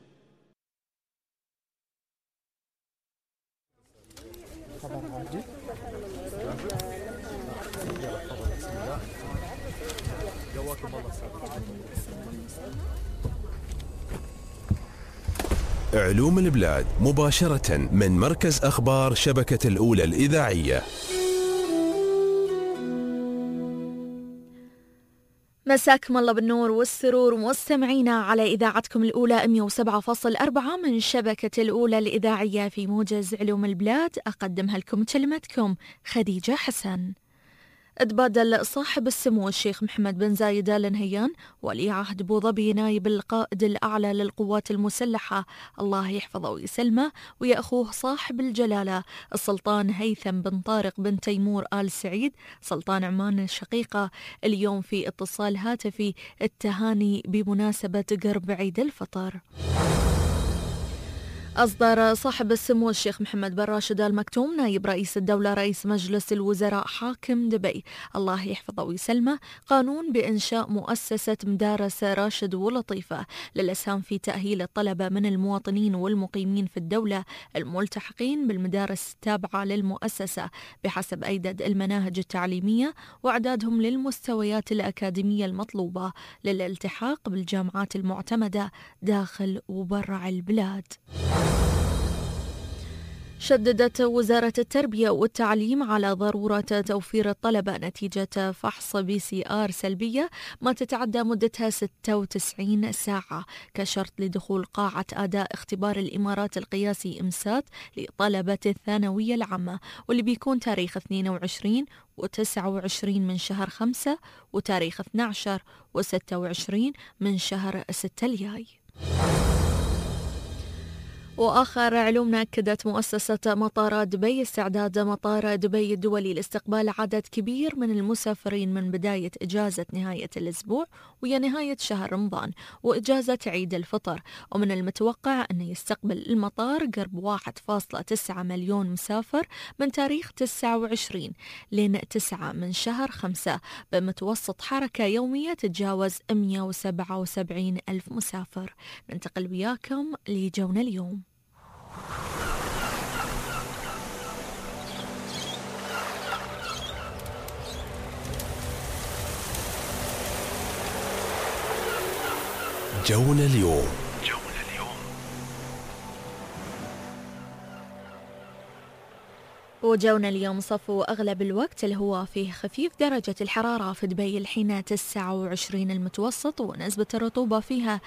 علوم البلاد مباشرة من مركز أخبار شبكة الأولى الإذاعية. مساكم الله بالنور والسرور مستمعينا على إذاعتكم الأولى 107.4 من شبكة الأولى الإذاعية في موجز علوم البلاد. أقدمها لكم كلمتكم خديجة حسن. تبادل صاحب السمو الشيخ محمد بن زايد آل نهيان ولي عهد أبو ظبي نائب القائد الأعلى للقوات المسلحة الله يحفظه ويسلمه ويا أخوه صاحب الجلالة السلطان هيثم بن طارق بن تيمور آل سعيد سلطان عمان الشقيقة اليوم في اتصال هاتفي التهاني بمناسبة قرب عيد الفطر. أصدر صاحب السمو الشيخ محمد بن راشد آل مكتوم نائب رئيس الدولة رئيس مجلس الوزراء حاكم دبي الله يحفظه ويسلمه قانون بإنشاء مؤسسة مدارس راشد ولطيفة للإسهام في تأهيل الطلبة من المواطنين والمقيمين في الدولة الملتحقين بالمدارس التابعة للمؤسسة بحسب أيدد المناهج التعليمية وإعدادهم للمستويات الأكاديمية المطلوبة للالتحاق بالجامعات المعتمدة داخل وبرع البلاد. شددت وزارة التربية والتعليم على ضرورة توفير الطلبة نتيجة فحص PCR سلبية ما تتعدى مدتها 96 ساعة كشرط لدخول قاعة أداء اختبار الإمارات القياسي إمسات لطلبة الثانوية العامة واللي بيكون تاريخ 22 و29 من شهر 5 وتاريخ 12 و26 من شهر 6 الجاي. وآخر علومنا أكدت مؤسسة مطارات دبي استعداد مطار دبي الدولي لاستقبال عدد كبير من المسافرين من بداية إجازة نهاية الأسبوع ويا نهاية شهر رمضان وإجازة عيد الفطر ومن المتوقع أن يستقبل المطار قرب 1.9 مليون مسافر من تاريخ 29 لين 9 من شهر 5 بمتوسط حركة يومية تتجاوز 177 ألف مسافر. ننتقل وياكم لجونا اليوم. جونا اليوم. وجونا اليوم صفو أغلب الوقت الهواء فيه خفيف درجة الحرارة في دبي الحين 29 المتوسط ونسبة الرطوبة فيها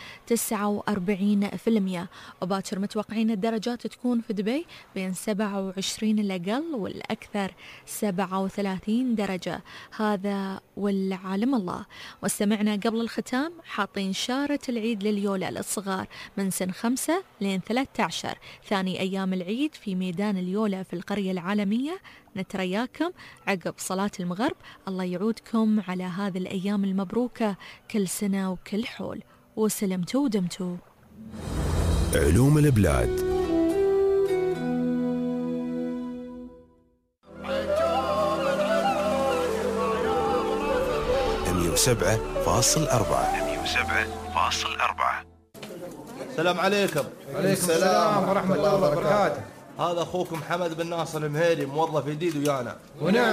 49%. وباكر متوقعين الدرجات تكون في دبي بين 27 الأقل والأكثر 37 درجة. هذا والعالم الله. واستمعنا قبل الختام حاطين شارة العيد لليولا للصغار من سن 5 لين 13 ثاني أيام العيد في ميدان اليولا في القرية العالمية. نترياكم عقب صلاة المغرب. الله يعودكم على هذه الأيام المبروكة كل سنة وكل حول وسلمتوا ودمتوا. علوم البلاد. السلام عليكم. عليكم السلام ورحمة الله وبركاته. هذا أخوكم محمد بن ناصر المهيري موظف جديد ويانا. ونعم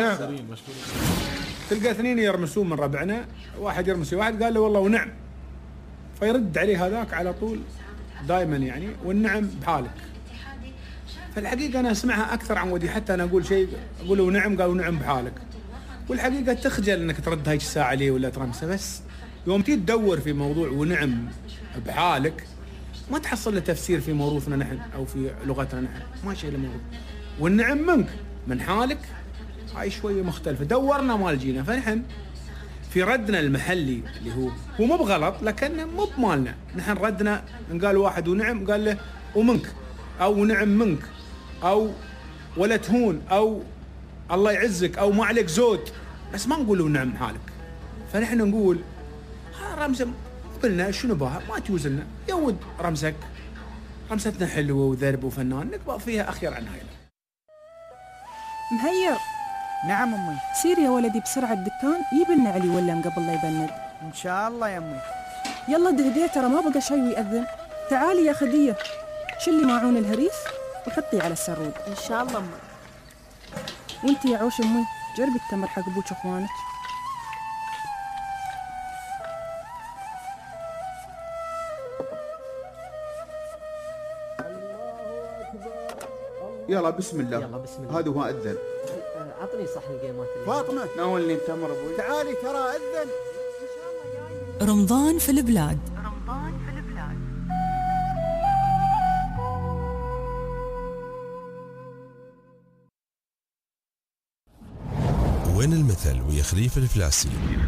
تلقى اثنين يرمسون من ربعنا واحد يرمسي واحد قال له والله ونعم فيرد عليه هذاك على طول دائما يعني والنعم بحالك. فالحقيقة أنا أسمعها أكثر عن ودي حتى أنا أقول شيء أقول له نعم قالوا نعم بحالك والحقيقة تخجل أنك ترد هاي الساعة عليه ولا ترمسه. بس يوم تدور في موضوع ونعم بحالك ما تحصل له تفسير في موروثنا نحن أو في لغتنا نحن ما شيء له موروث. والنعم منك من حالك هاي شوية مختلفة دورنا ما لجينا. فنحن في ردنا المحلي اللي هو مو بغلط لكن مو بمالنا نحن ردنا قال واحد ونعم قال له ومنك أو نعم منك أو ولا تهون أو الله يعزك أو ما عليك زود بس ما نقول نعم حالك. فنحن نقول رمزة قلنا شنو بها ما توزلنا يود رمزك رمزتنا حلوة وذرب وفنان نقبل فيها أخير عن هاي. مهير. نعم أمي. سير يا ولدي بسرعة الدكان يبلنا علي ولا قبل لا يبند. إن شاء الله يا أمي. يلا دهديه ترى ما بقى شيء ويأذن. تعالي يا خدية شلي ماعون الهريس وحطي على السرود. إن شاء الله أمي. وانتي يا عوش أمي جربي التمر حق أبوك أخوانك. يلا بسم الله. هذا هو أذن. أعطني صحن القيمات. فاطمة ناولني التمر أبوي. تعالي ترى أذن. رمضان في البلاد. وين المثل ويا خليفة الفلاسي.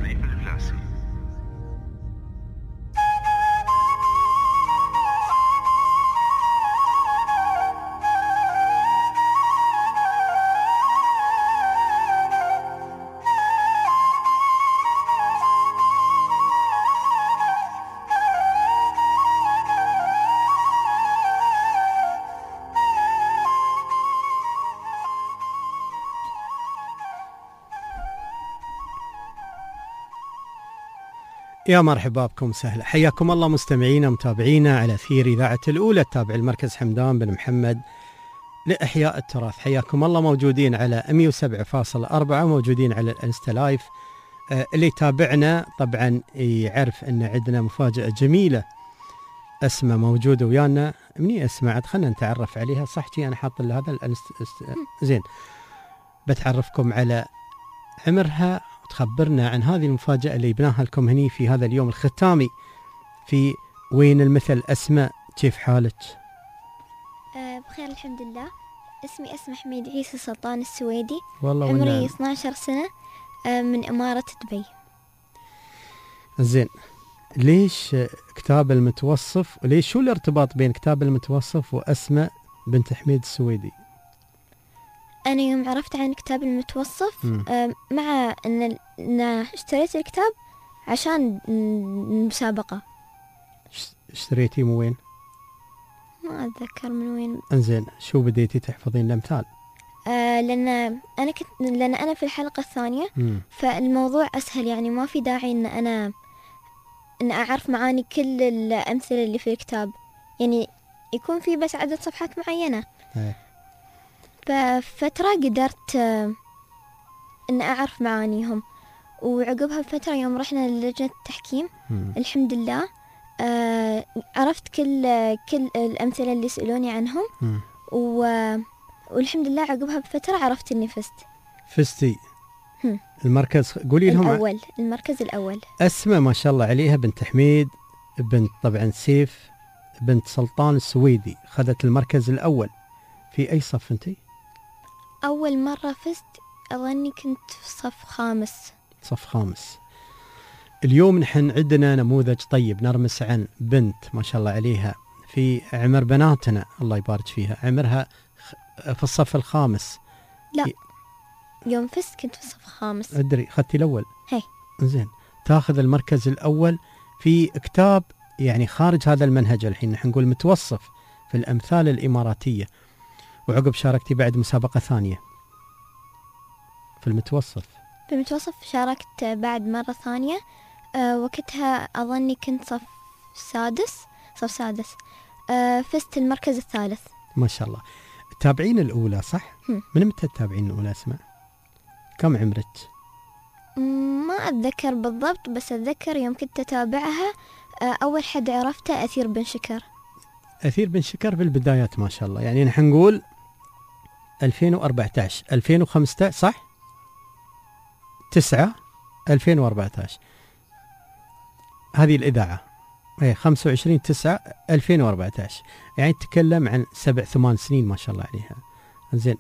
يا مرحبا بكم سهلا، حياكم الله مستمعينا ومتابعينا على أثير إذاعة الأولى تابع المركز حمدان بن محمد لإحياء التراث. حياكم الله، موجودين على 107.4، موجودين على الانستا لايف. اللي يتابعنا طبعا يعرف أن عندنا مفاجأة جميلة. أسماء موجودة ويانا. مني أسماء؟ خلنا نتعرف عليها. صحتي أنا حاط لها هذا زين. بتعرفكم على عمرها وتخبرنا عن هذه المفاجأة اللي بناها لكم هني في هذا اليوم الختامي في وين المثل. أسماء، كيف حالك؟ بخير الحمد لله. اسمي أسماء حميد عيسى سلطان السويدي، والله عمري 12 سنة، من إمارة دبي. زين، ليش كتاب المتوصف؟ وليش شو الارتباط بين كتاب المتوصف وأسماء بنت حميد السويدي؟ أنا يوم عرفت عن كتاب المتوصف مع أن اشتريت الكتاب عشان المسابقة. اشتريتي من وين؟ ما أتذكر من وين. انزين، شو بديتي تحفظين الأمثال؟ لأن أنا في الحلقة الثانية فالموضوع أسهل، يعني ما في داعي أن أعرف معاني كل الأمثلة اللي في الكتاب، يعني يكون في بس عدد صفحات معينة. ففترة قدرت أن أعرف معانيهم، وعقبها بفترة يوم رحنا للجنة التحكيم الحمد لله عرفت كل الأمثلة اللي سألوني عنهم، والحمد لله عقبها بفترة عرفت إني فزتي المركز. قولي لهم الأول، المركز الأول. أسماء ما شاء الله عليها بنت حميد بنت طبعا سيف بنت سلطان السويدي، خذت المركز الأول. في أي صف أنتي؟ أول مرة فزت أظني كنت في صف خامس. صف خامس. اليوم نحن عندنا نموذج طيب نرمس عن بنت ما شاء الله عليها في عمر بناتنا الله يبارك فيها، عمرها في الصف الخامس. لا يوم فزت كنت في الصف خامس. أدري، خدتي الأول. هي زين، تاخذ المركز الأول في كتاب يعني خارج هذا المنهج. الحين نحن نقول متوصف في الأمثال الإماراتية، وعقب شاركتي بعد مسابقة ثانية في المتوصف. في المتوصف شاركت بعد مرة ثانية، وقتها أظني كنت صف سادس. فزت المركز الثالث. ما شاء الله. التابعين الأولى صح؟ من متى التابعين الأولى أسماء؟ كم عمرك؟ ما أتذكر بالضبط، بس أتذكر يوم كنت أتابعها أول حد عرفته أثير بن شكر. أثير بن شكر في البدايات ما شاء الله، يعني نحن نقول 2014 2015 صح؟ 9 2014 هذه الإذاعة، 25/9/2014، يعني تتكلم عن 7-8 سنين ما شاء الله عليها. زين،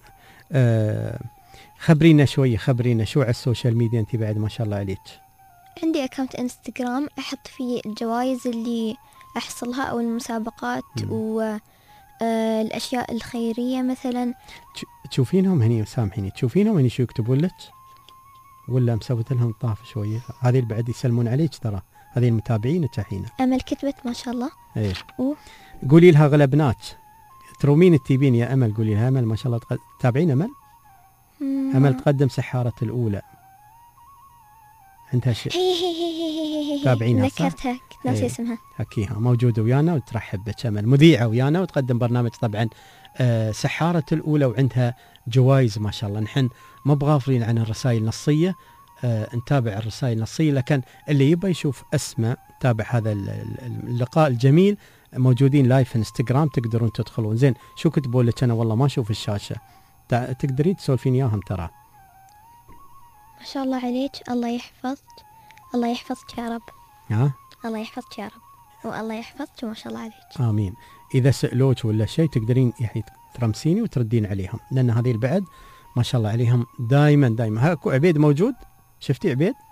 خبرينا شو على السوشيال ميديا أنت بعد ما شاء الله عليك؟ عندي أكاونت انستغرام أحط فيه الجوائز اللي أحصلها أو المسابقات والأشياء الخيرية مثلا. تشوفينهم هني، سامحيني، تشوفينهم هني شو يكتبون لك ولا مسويت لهم طاف شوية؟ هذه اللي بعد يسلمون عليك ترى، هذه المتابعين الحين. أمل كتبت ما شاء الله. ايه قولي لها غلبنات، ترومين التيبين يا أمل، قولي لها أمل ما شاء الله تابعين أمل. أمل تقدم سحارة الأولى، عندها شيء تابعينها صح؟ ذكرتها كنت ناسي اسمها. حكيها موجودة ويانا وترحب بك أمل، مذيعة ويانا وتقدم برنامج طبعا سحارة الأولى، وعندها جوائز ما شاء الله. نحن ما بغافلين عن الرسائل النصية، نتابع الرسائل النصية، لكن اللي يبغى يشوف أسماء تابع هذا اللقاء الجميل، موجودين لايف في انستغرام تقدرون تدخلون. زين، شو كتبوا لك؟ أنا والله ما أشوف الشاشة، تقدرين تسولفين إياهم ترى. ما شاء الله عليك، الله يحفظك يا رب. الله يحفظك يا رب، والله يحفظك وما شاء الله عليك. آمين. إذا سألوك ولا شيء تقدرين يعني ترمسيني وتردين عليهم، لأن هذه البعد ما شاء الله عليهم دائما هاكو عبيد موجود، شفتي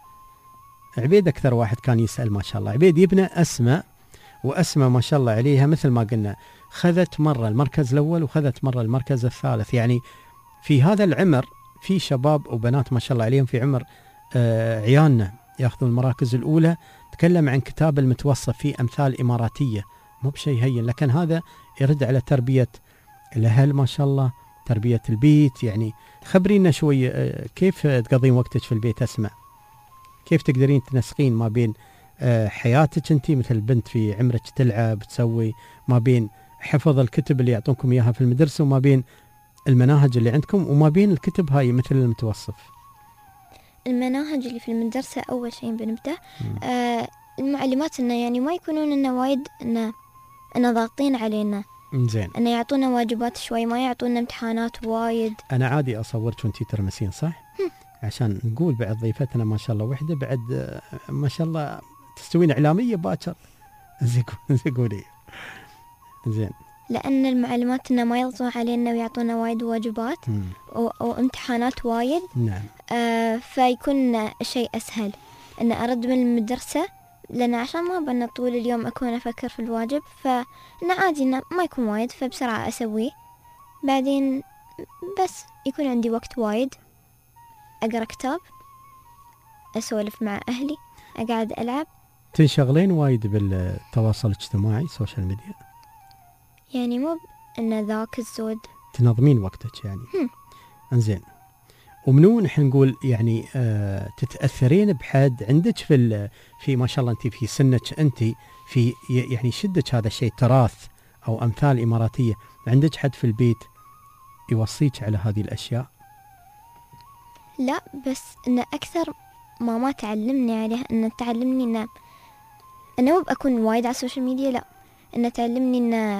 عبيد أكثر واحد كان يسأل ما شاء الله. عبيد يبنى أسماء، وأسماء ما شاء الله عليها مثل ما قلنا خذت مرة المركز الأول وخذت مرة المركز الثالث. يعني في هذا العمر في شباب وبنات ما شاء الله عليهم في عمر عيالنا ياخذون المراكز الأولى. تكلم عن كتاب المتوصف فيه أمثال إماراتية، مو بشيء هين، لكن هذا يرد على تربية الأهل ما شاء الله، تربية البيت. يعني خبرينا شوي كيف تقضين وقتك في البيت أسماء؟ كيف تقدرين تنسقين ما بين حياتك أنت مثل بنت في عمرك تلعب تسوي، ما بين حفظ الكتب اللي يعطونكم إياها في المدرسة، وما بين المناهج اللي عندكم، وما بين الكتب هاي مثل المتوصف؟ المناهج اللي في المدرسة أول شيء بنبدأ المعلمات إنه يعني ما يكونون إنه وايد إنه ضاغطين علينا، زين، إنه يعطونا واجبات شوي، ما يعطونا امتحانات وايد. أنا عادي أصورك وأنتي ترمسين صح؟ عشان نقول بعد ضيفتنا ما شاء الله وحدة بعد ما شاء الله تستوين إعلامية باكر. زين قولي. زين. لأن المعلمات إنه ما يضغطون علينا ويعطونا وايد واجبات وامتحانات وايد. نعم. فيكون شيء أسهل إن أرد من المدرسة، لأن عشان ما بنا طول اليوم أكون أفكر في الواجب، فإنه عادي إنه ما يكون وايد، فبسرعة أسويه. بعدين بس يكون عندي وقت وايد أقرأ كتاب، أسولف مع أهلي، أقعد ألعب. تنشغلين وايد بالتواصل الاجتماعي سوشيال ميديا؟ يعني مو إن ذاك الزود. تنظمين وقتك يعني. انزين. ومنو نحن نقول يعني تتأثرين بحد عندك في ما شاء الله أنت في سنك أنت في يعني شدك هذا الشيء تراث أو أمثال إماراتية، عندك حد في البيت يوصيك على هذه الأشياء؟ لا، بس إن أكثر ماما تعلمني عليها، إن تعلمني إن أنا مو بأكون وايد على السوشيال ميديا، لا، إن تعلمني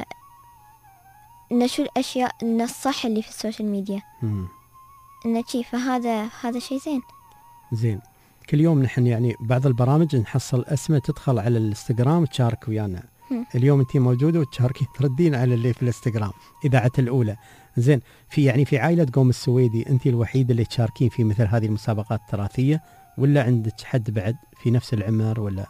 إن شو الأشياء إن الصح اللي في السوشيال ميديا. إن شيء، فهذا شيء زين. زين. كل يوم نحن يعني بعض البرامج نحصل أسماء تدخل على الانستغرام تشارك ويانا. اليوم أنت موجودة وتشاركين تردين على اللي في الانستغرام إذاعة الأولى. زين. في عائلة قوم السويدي أنت الوحيدة اللي تشاركين في مثل هذه المسابقات التراثية، ولا عندك حد بعد في نفس العمر ولا؟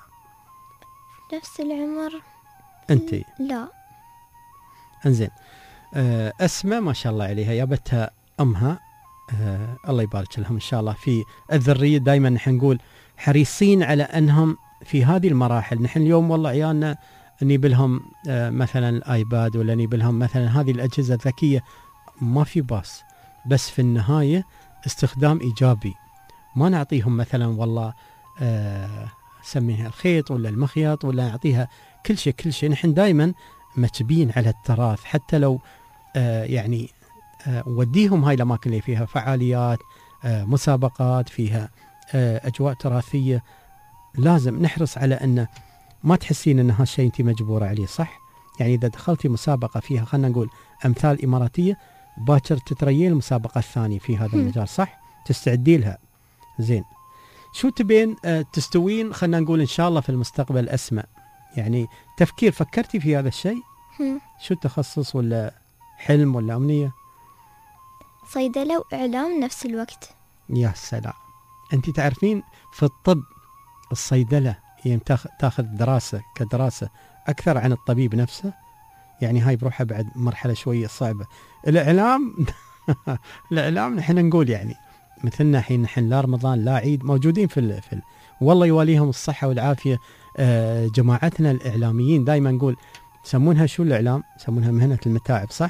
نفس العمر أنت؟ لا. انزين. أسماء ما شاء الله عليها يابتها أمها الله يبارك لهم إن شاء الله في الذرية. دائما نحن نقول حريصين على أنهم في هذه المراحل. نحن اليوم والله عيالنا نجيب لهم مثلا الآيباد ولا نجيب لهم مثلا هذه الأجهزة الذكية، ما في باس، بس في النهاية استخدام إيجابي. ما نعطيهم مثلا والله سميها الخيط ولا المخيط، ولا نعطيها كل شيء. نحن دائما متبين على التراث، حتى لو يعني وديهم هاي الأماكن اللي فيها فعاليات مسابقات فيها أجواء تراثية، لازم نحرص على أن ما تحسين أن هالشيء أنت مجبورة عليه، صح؟ يعني إذا دخلتي مسابقة فيها خلنا نقول أمثال إماراتية، باكر تتريين المسابقة الثانية في هذا المجال، صح؟ تستعدي لها. زين. شو تبين تستوين خلنا نقول إن شاء الله في المستقبل أسماء؟ يعني تفكير، فكرتي في هذا الشيء؟ شو التخصص ولا حلم ولا أمنية؟ صيدلة وإعلام نفس الوقت. يا سلام. أنت تعرفين في الطب الصيدلة هي تاخذ دراسة كدراسة أكثر عن الطبيب نفسه، يعني هاي بروحها بعد مرحلة شوية صعبة. الإعلام الإعلام نحن نقول يعني مثلنا حين نحن لا رمضان لا عيد موجودين في والله يواليهم الصحة والعافية. جماعتنا الإعلاميين دائما نقول يسمونها شو الإعلام؟ يسمونها مهنة المتاعب، صح؟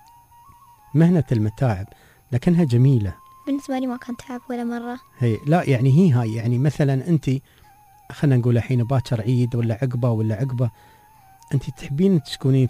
مهنة المتاعب، لكنها جميلة. بالنسبة لي ما كان تعب ولا مرة. هي لا يعني هي هاي يعني مثلا أنت خلنا نقول الحين باكر عيد ولا عقبة أنت تحبين تكونين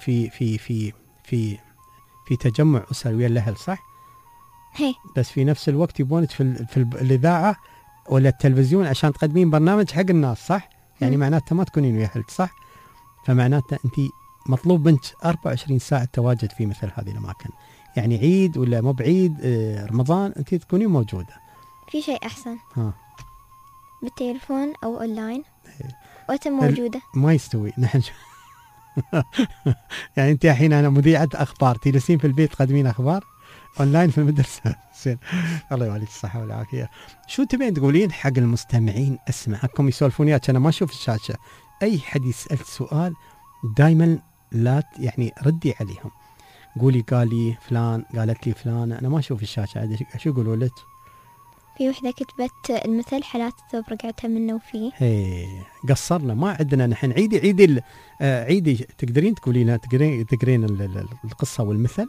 في تجمع أسري ويا الأهل، صح؟ هي. بس في نفس الوقت يبونك في الإذاعة ولا التلفزيون عشان تقدمين برنامج حق الناس، صح؟ يعني معناته ما تكونين ويا أهلك، صح؟ فمعناته أنت مطلوب منك 24 ساعة تواجد في مثل هذه الأماكن. يعني عيد ولا مو بعيد رمضان أنت تكونين موجودة. في شيء أحسن بالتليفون أو أونلاين وأنت موجودة ما يستوي. نحن يعني أنت الحين أنا مذيعة أخبار، تجلسين في البيت تقدمين أخبار، اونلاين في المدرسه. زين الله يعطيك الصحه والعافيه. شو تبين تقولين حق المستمعين؟ اسمعكم يسولفون ياك، انا ما اشوف الشاشه. اي حد يسال سؤال دائما لا يعني ردي عليهم، قولي قال لي فلان، قالت لي فلان، انا ما اشوف الشاشه. شو يقولوا لك؟ في وحده كتبت المثل حالات الثوب رقعتها منه وفيه. قصرنا ما عندنا نحن. عيدي تقدرين تقولي لنا، تقرين القصه والمثل؟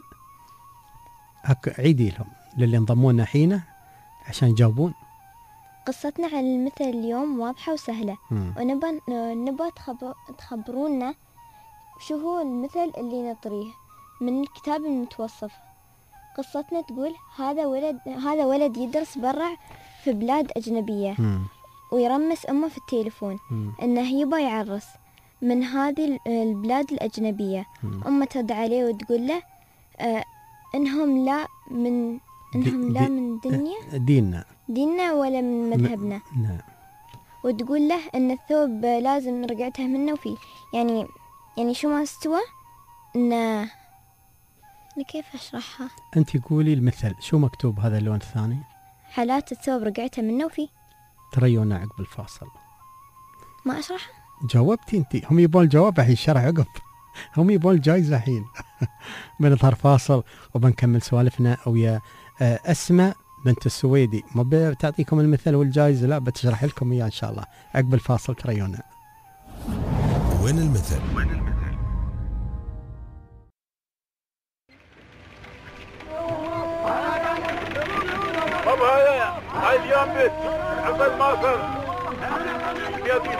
عيدي لهم للي انضموا لنا حين عشان يجاوبون. قصتنا عن المثل اليوم واضحه وسهله، ونبغى تخبرونا شو هو المثل اللي نطريه من الكتاب المتوصف. قصتنا تقول هذا ولد يدرس برا في بلاد أجنبية ويرمس أمه في التليفون إنه يبغى يعرس من هذه البلاد الأجنبية. أمه ترد عليه وتقول له إنهم لا من ديننا ولا من مذهبنا. وتقول له إن الثوب لازم رقعتها منه وفيه. يعني شو ما استوى إنه كيف أشرحها؟ أنت قولي المثل شو مكتوب هذا اللون الثاني؟ حالات الثوب رقعتها منه وفيه. تريونا عقب الفاصل. ما أشرحها؟ جاوبتي أنت. هم يبون الجواب الحين، الشرح عقب. هم يبون الجايزة الحين. بنظهر فاصل وبنكمل سوالفنا ويا أسماء بنت السويدي. ما بتعطيكم المثل والجايزة، لا بتشرح لكم إياه إن شاء الله عقب الفاصل. تريونا. وين المثل؟ هاي اليوم عقد ما صار يدي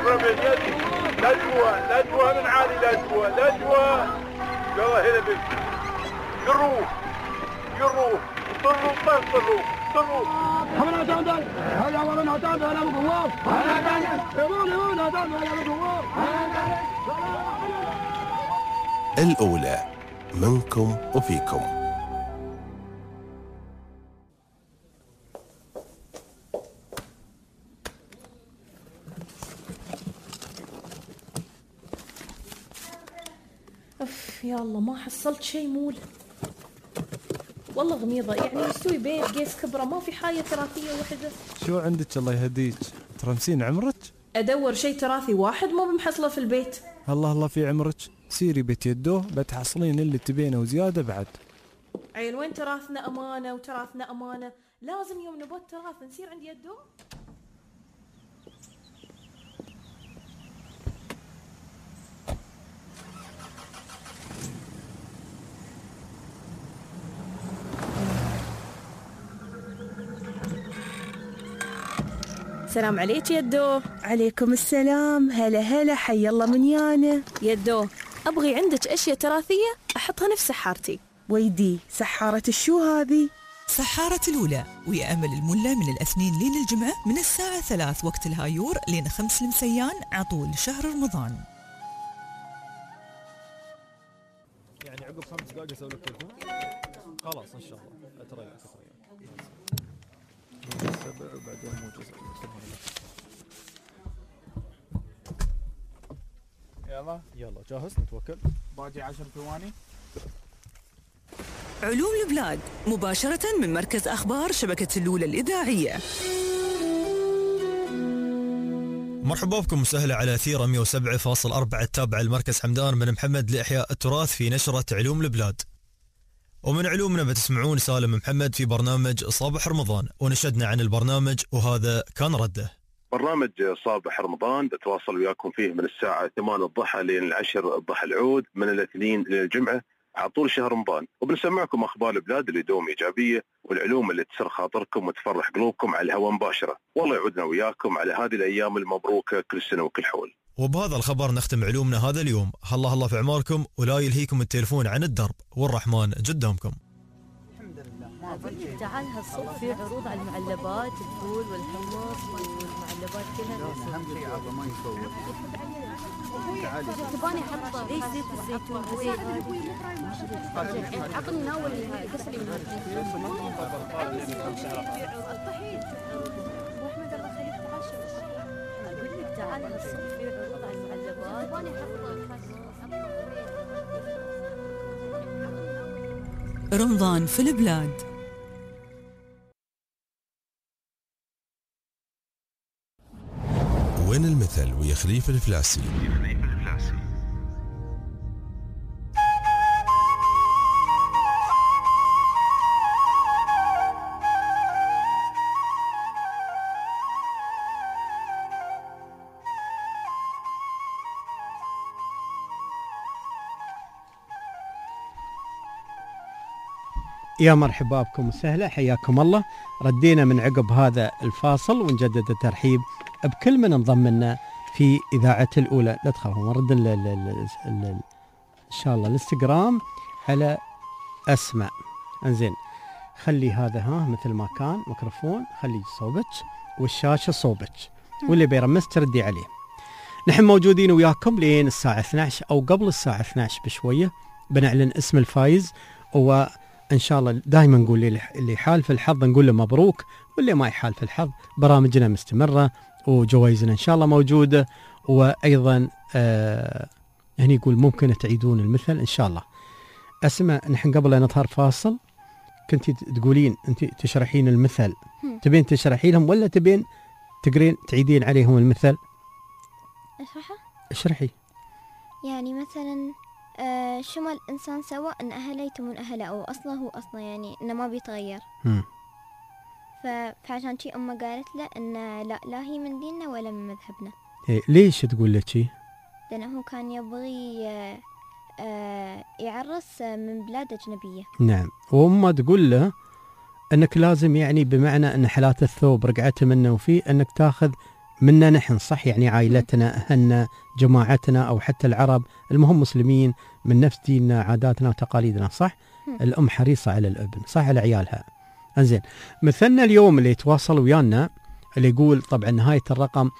لا جوا من عالي، لا جوا يلا هنا بس يروح طروا حمنا تاندل هلا ورنا تاندل انا بقوف يبون تاندل انا بقوف. الأولى منكم وفيكم. يا الله ما حصلت شيء مول والله غميضة. يعني يستوي بيت قيس كبرى ما في حاجة تراثية وحدة. شو عندك الله يهديك؟ ترمسين عمرك؟ أدور شيء تراثي واحد مو بمحصله في البيت. الله في عمرك، سيري بيت يدوه بتحصلين اللي تبينه وزيادة بعد. عيل وين تراثنا أمانة وتراثنا أمانة، لازم يوم نبوت تراث نصير عند يدوه. السلام عليك يدو. عليكم السلام. هلا حي الله من يانا. يدو أبغي عندك أشياء تراثية أحطها نفس سحارتي. ويدي سحارة الشو هذه؟ سحارة الأولى ويا أمل الملة من الاثنين لين الجمعة من الساعة 3 وقت الهايور لين 5 المسيان عطول شهر رمضان. يعني عقب 5 دقائق أسوي لك تلفون؟ خلاص إن شاء الله. أتريق 7 وبعدين مو جزء. يلا جاهز نتوكل. باقي 10 ثواني. علوم البلاد مباشرة من مركز أخبار شبكة الأولى الإذاعية. مرحبا بكم وسهلا على أثير 107.4 التابع المركز حمدان بن محمد لإحياء التراث في نشرة علوم البلاد. ومن علومنا بتسمعون سالم محمد في برنامج صباح رمضان، ونشدنا عن البرنامج وهذا كان رده. برنامج صباح رمضان بتواصل وياكم فيه من الساعة 8 الضحى لين 10 الضحى العود من الاثنين للجمعة عطول شهر رمضان، وبنسمعكم أخبار البلاد اللي دوم إيجابية والعلوم اللي تسر خاطركم وتفرح قلوبكم على الهواء مباشرة. والله يعودنا وياكم على هذه الأيام المبروكة كل سنة وكل حول. وبهذا الخبر نختم علومنا هذا اليوم. الله في أعماركم ولا يلهيكم التليفون عن الدرب والرحمن قدامكم. تعال هالصبح في عروض على المعلبات، الفول والحمص والمعلبات كلها. اهم شيء عطى ما يصور. تباني احط ليش زيت الزيتون عطني ناول قصري من واحمد الله خليك تعال. اقول لك تعال هالصبح في عروض على المعلبات. تباني احط رمضان في البلاد. وين المثل ويا خليفة الفلاسي. يا مرحبا بكم وسهلا، حياكم الله. ردينا من عقب هذا الفاصل ونجدد الترحيب بكل من انضم لنا في إذاعة الأولى. لا تخافوا، نرد إن شاء الله الانستغرام على أسماء. انزين، خلي هذا مثل ما كان ميكروفون، خلي صوبك والشاشة صوبك، واللي بيرمس تردي عليه. نحن موجودين وياكم لين الساعة 12 أو قبل الساعة 12 بشوية بنعلن اسم الفايز، وإن شاء الله دائما نقول اللي حال في الحظ نقول له مبروك، واللي ما يحال في الحظ برامجنا مستمرة وجوائزنا إن شاء الله موجودة. وأيضا هني يقول ممكن تعيدون المثل إن شاء الله. أسماء، نحن قبل أن نظهر فاصل كنت تقولين أنت تشرحين المثل، تبين تشرحي لهم ولا تبين تقرين تعيدين عليهم المثل؟ أشرحه؟ اشرحي. يعني مثلا شو ما الإنسان سوى إن أهله يتمون أهله، أو أصله هو أصله، يعني إنه ما بيتغير. فعشان شي أمه قالت له إن لا هي من ديننا ولا من مذهبنا. ليش تقول لك شي؟ لأنه هو كان يبغي يعرس من بلاد أجنبية. نعم، وأمه تقول له أنك لازم، يعني بمعنى أن حالات الثوب رجعت منه وفيه أنك تاخذ منا نحن، صح؟ يعني عائلتنا، أهلنا، جماعتنا، أو حتى العرب، المهم مسلمين من نفس ديننا، عاداتنا وتقاليدنا، صح؟ الأم حريصة على الابن، صح، على عيالها. انزين، مثلنا اليوم اللي يتواصل ويانا اللي يقول طبعا نهاية الرقم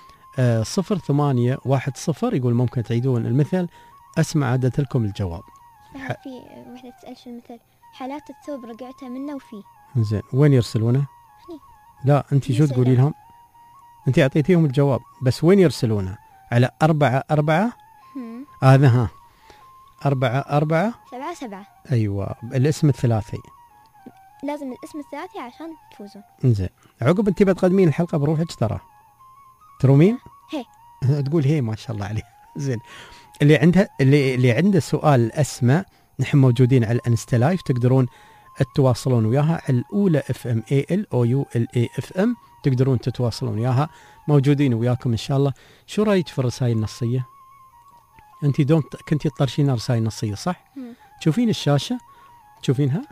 0810، يقول ممكن تعيدون المثل. أسمع عدت لكم الجواب. في وحدة تسأل شو المثل؟ حالات الثوب رجعتها منه وفيه. انزين، وين يرسلونه؟ لا أنت شو تقولي لهم؟ أنت أعطيتيهم الجواب، بس وين يرسلونه؟ على 44 هذا 44 7. أيوة، الاسم الثلاثي، لازم الاسم الثلاثي عشان تفوزون. انزين، عقب أنت بتقدمين الحلقة بروحك ترى ترومين؟ هي تقول هي، ما شاء الله عليه. زين، اللي عنده سؤال أسماء، نحن موجودين على الانستا لايف، تقدرون تتواصلون وياها على الأولى FM ALOULA FM، تقدرون تتواصلون وياها، موجودين وياكم إن شاء الله. شو رأيك في الرسائل النصية؟ أنت دوم كنتي تطرشين رسائل نصية، صح؟ تشوفين الشاشة؟ تشوفينها؟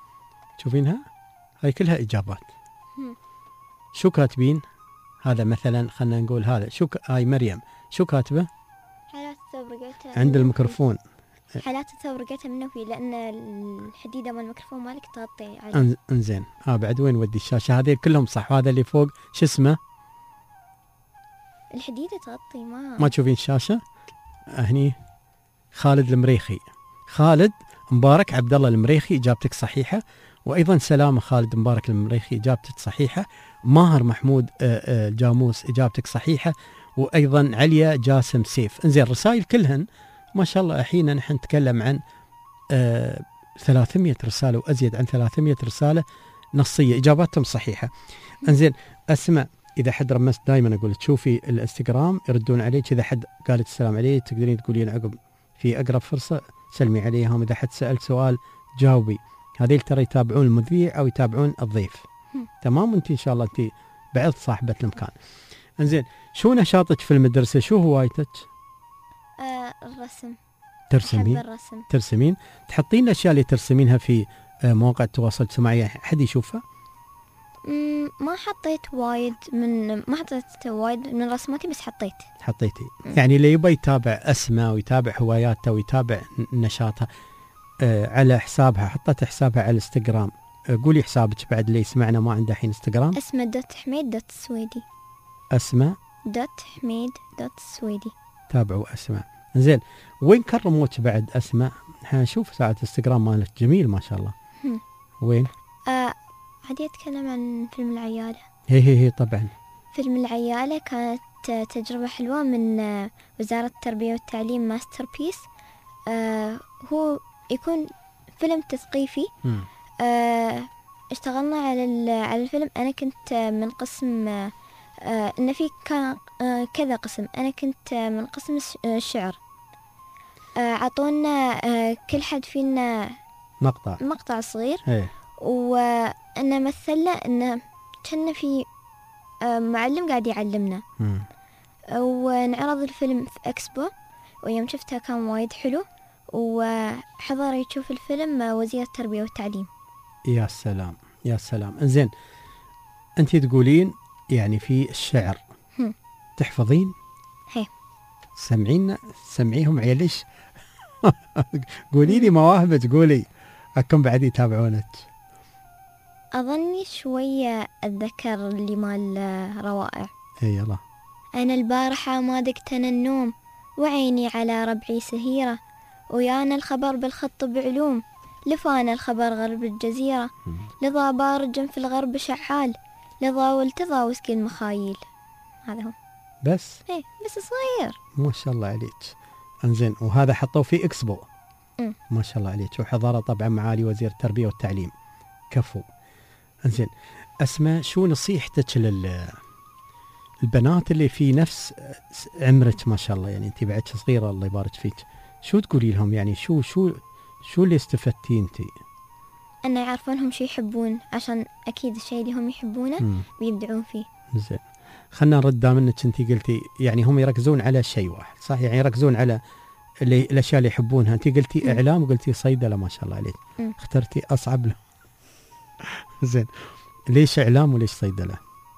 هاي كلها إجابات. شو كاتبين؟ هذا مثلا خلنا نقول هذا هاي مريم، شو كاتبه؟ حالات الثوب رجعتها عند الميكروفون. حالات الثوب رجعتها منه فيه، لأن الحديدة مال الميكروفون مالك تغطي عليه. انزين، بعد وين ودي الشاشة؟ هذه كلهم صح، وهذا اللي فوق شو اسمه؟ الحديدة تغطي، ما تشوفين الشاشة؟ هني خالد المريخي، خالد مبارك عبد الله المريخي، إجابتك صحيحة. وأيضا سلامة خالد مبارك المريخي، إجابتك صحيحة. ماهر محمود الجاموس، إجابتك صحيحة. وأيضا عليا جاسم سيف. انزين، الرسائل كلهن ما شاء الله. الحين نحن نتكلم عن 300 رسالة وأزيد عن 300 رسالة نصية إجاباتهم صحيحة. انزين أسماء، إذا حد رمست دائما أقول تشوفي الانستغرام يردون عليك، إذا حد قالت السلام عليك تقدرين تقولين عقب في أقرب فرصة سلمي عليهم. إذا حد سأل سؤال جاوبي. هذيل ترى يتابعون المذيع أو يتابعون الضيف. تمام، وانت إن شاء الله انت بعد صاحبة المكان. انزين، شو نشاطك في المدرسة؟ شو هوايتك؟ الرسم. ترسمين؟ الرسم. ترسمين؟ تحطين الأشياء اللي ترسمينها في مواقع التواصل الاجتماعي حد يشوفها؟ ما حطيت وايد من رسماتي، بس حطيتي. يعني اللي يبغى يتابع أسماء ويتابع هواياتها ويتابع نشاطها على حسابها، حطت حسابها على الانستغرام. قولي حسابك بعد اللي يسمعنا ما عنده الحين انستغرام. اسماء.حميد.سويدي. اسماء.حميد.سويدي. تابعوا أسماء. زين، وين كرموك بعد أسماء؟ حنشوف ساعة انستغرام مالك جميل ما شاء الله. وين؟ عادي أتكلم عن فيلم العيالة. هي طبعا. فيلم العيالة كانت تجربة حلوة من وزارة التربية والتعليم، ماستر بيس. هو يكون فيلم تثقيفي. اشتغلنا على الفيلم. أنا كنت من قسم إن في كان كذا قسم. أنا كنت من قسم الشعر. عطونا كل حد فينا مقطع صغير. وأنا مثلنا إن كنا في معلم قاعد يعلمنا. ونعرض الفيلم في إكسبو، ويوم شفتها كان وايد حلو، وحضر يشوف الفيلم وزير التربية والتعليم. يا سلام يا سلام. انزين انت تقولين يعني في الشعر تحفظين؟ هي سمعيهم عيلش. قولي لي مواهبك، قولي أكم بعد يتابعونك. أظني شوية أتذكر اللي مال روائع. يلا. أنا البارحة ما دقتنا النوم، وعيني على ربعي سهيرة، ويانا الخبر بالخط بعلوم، لفانا الخبر غرب الجزيرة، لضا بارج في الغرب شعال، لضا والتضا وسك المخايل. هذا هو بس. ايه بس صغير. ما شاء الله عليك. انزين وهذا حطوه في إكسبو. ما شاء الله عليك. وحضره طبعا معالي وزير التربية والتعليم. كفو. انزين أسماء، شو نصيحتك البنات اللي في نفس عمرك؟ ما شاء الله يعني انت بعدك صغيرة الله يبارك فيك. شو تقولي لهم يعني؟ شو اللي استفدتي انت؟ أن يعرفونهم شو يحبون، عشان أكيد الشيء اللي هم يحبونه بيبدعون فيه. زين خلنا نرد منك. انت قلتي يعني هم يركزون على شيء واحد، صح؟ يعني يركزون على الأشياء اللي يحبونها. انت قلتي إعلام وقلتي صيدلة. ما شاء الله عليك. اخترتي أصعب له. زين ليش إعلام وليش صيدلة؟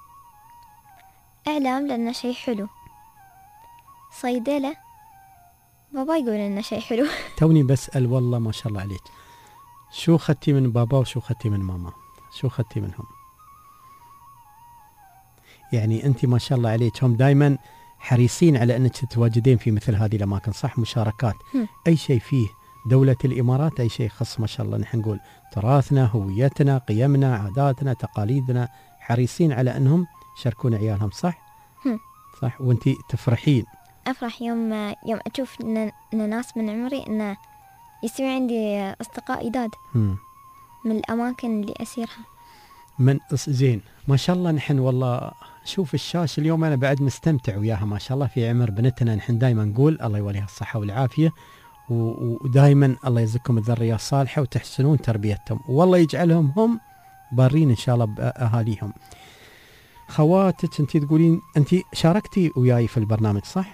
إعلام لأنه شيء حلو. صيدلة بابا يقول إنه شيء حلو. توني بسأل والله. ما شاء الله عليك. شو خدتي من بابا وشو خدتي من ماما؟ شو خدتي منهم؟ يعني أنت ما شاء الله عليك هم دائما حريصين على أنك تتواجدين في مثل هذه الأماكن، صح؟ مشاركات أي شيء فيه دولة الإمارات، أي شيء خاص ما شاء الله نحن نقول تراثنا، هويتنا، قيمنا، عاداتنا، تقاليدنا، حريصين على أنهم يشاركون عيالهم، صح؟ صح. وأنت تفرحين. أفرح يوم أشوف إن ناس من عمري إنه يصير عندي أصدقاء جداد من الأماكن اللي أسيرها. زين ما شاء الله. نحن والله شوف الشاشة اليوم أنا بعد مستمتع وياها ما شاء الله في عمر بنتنا. نحن دائما نقول الله يوليها الصحة والعافية، ودائما الله يجزيكم الذرية الصالحة وتحسنون تربيتهم، والله يجعلهم هم بارين إن شاء الله بأهاليهم. خواتك أنت تقولين أنت شاركتي وياي في البرنامج صح؟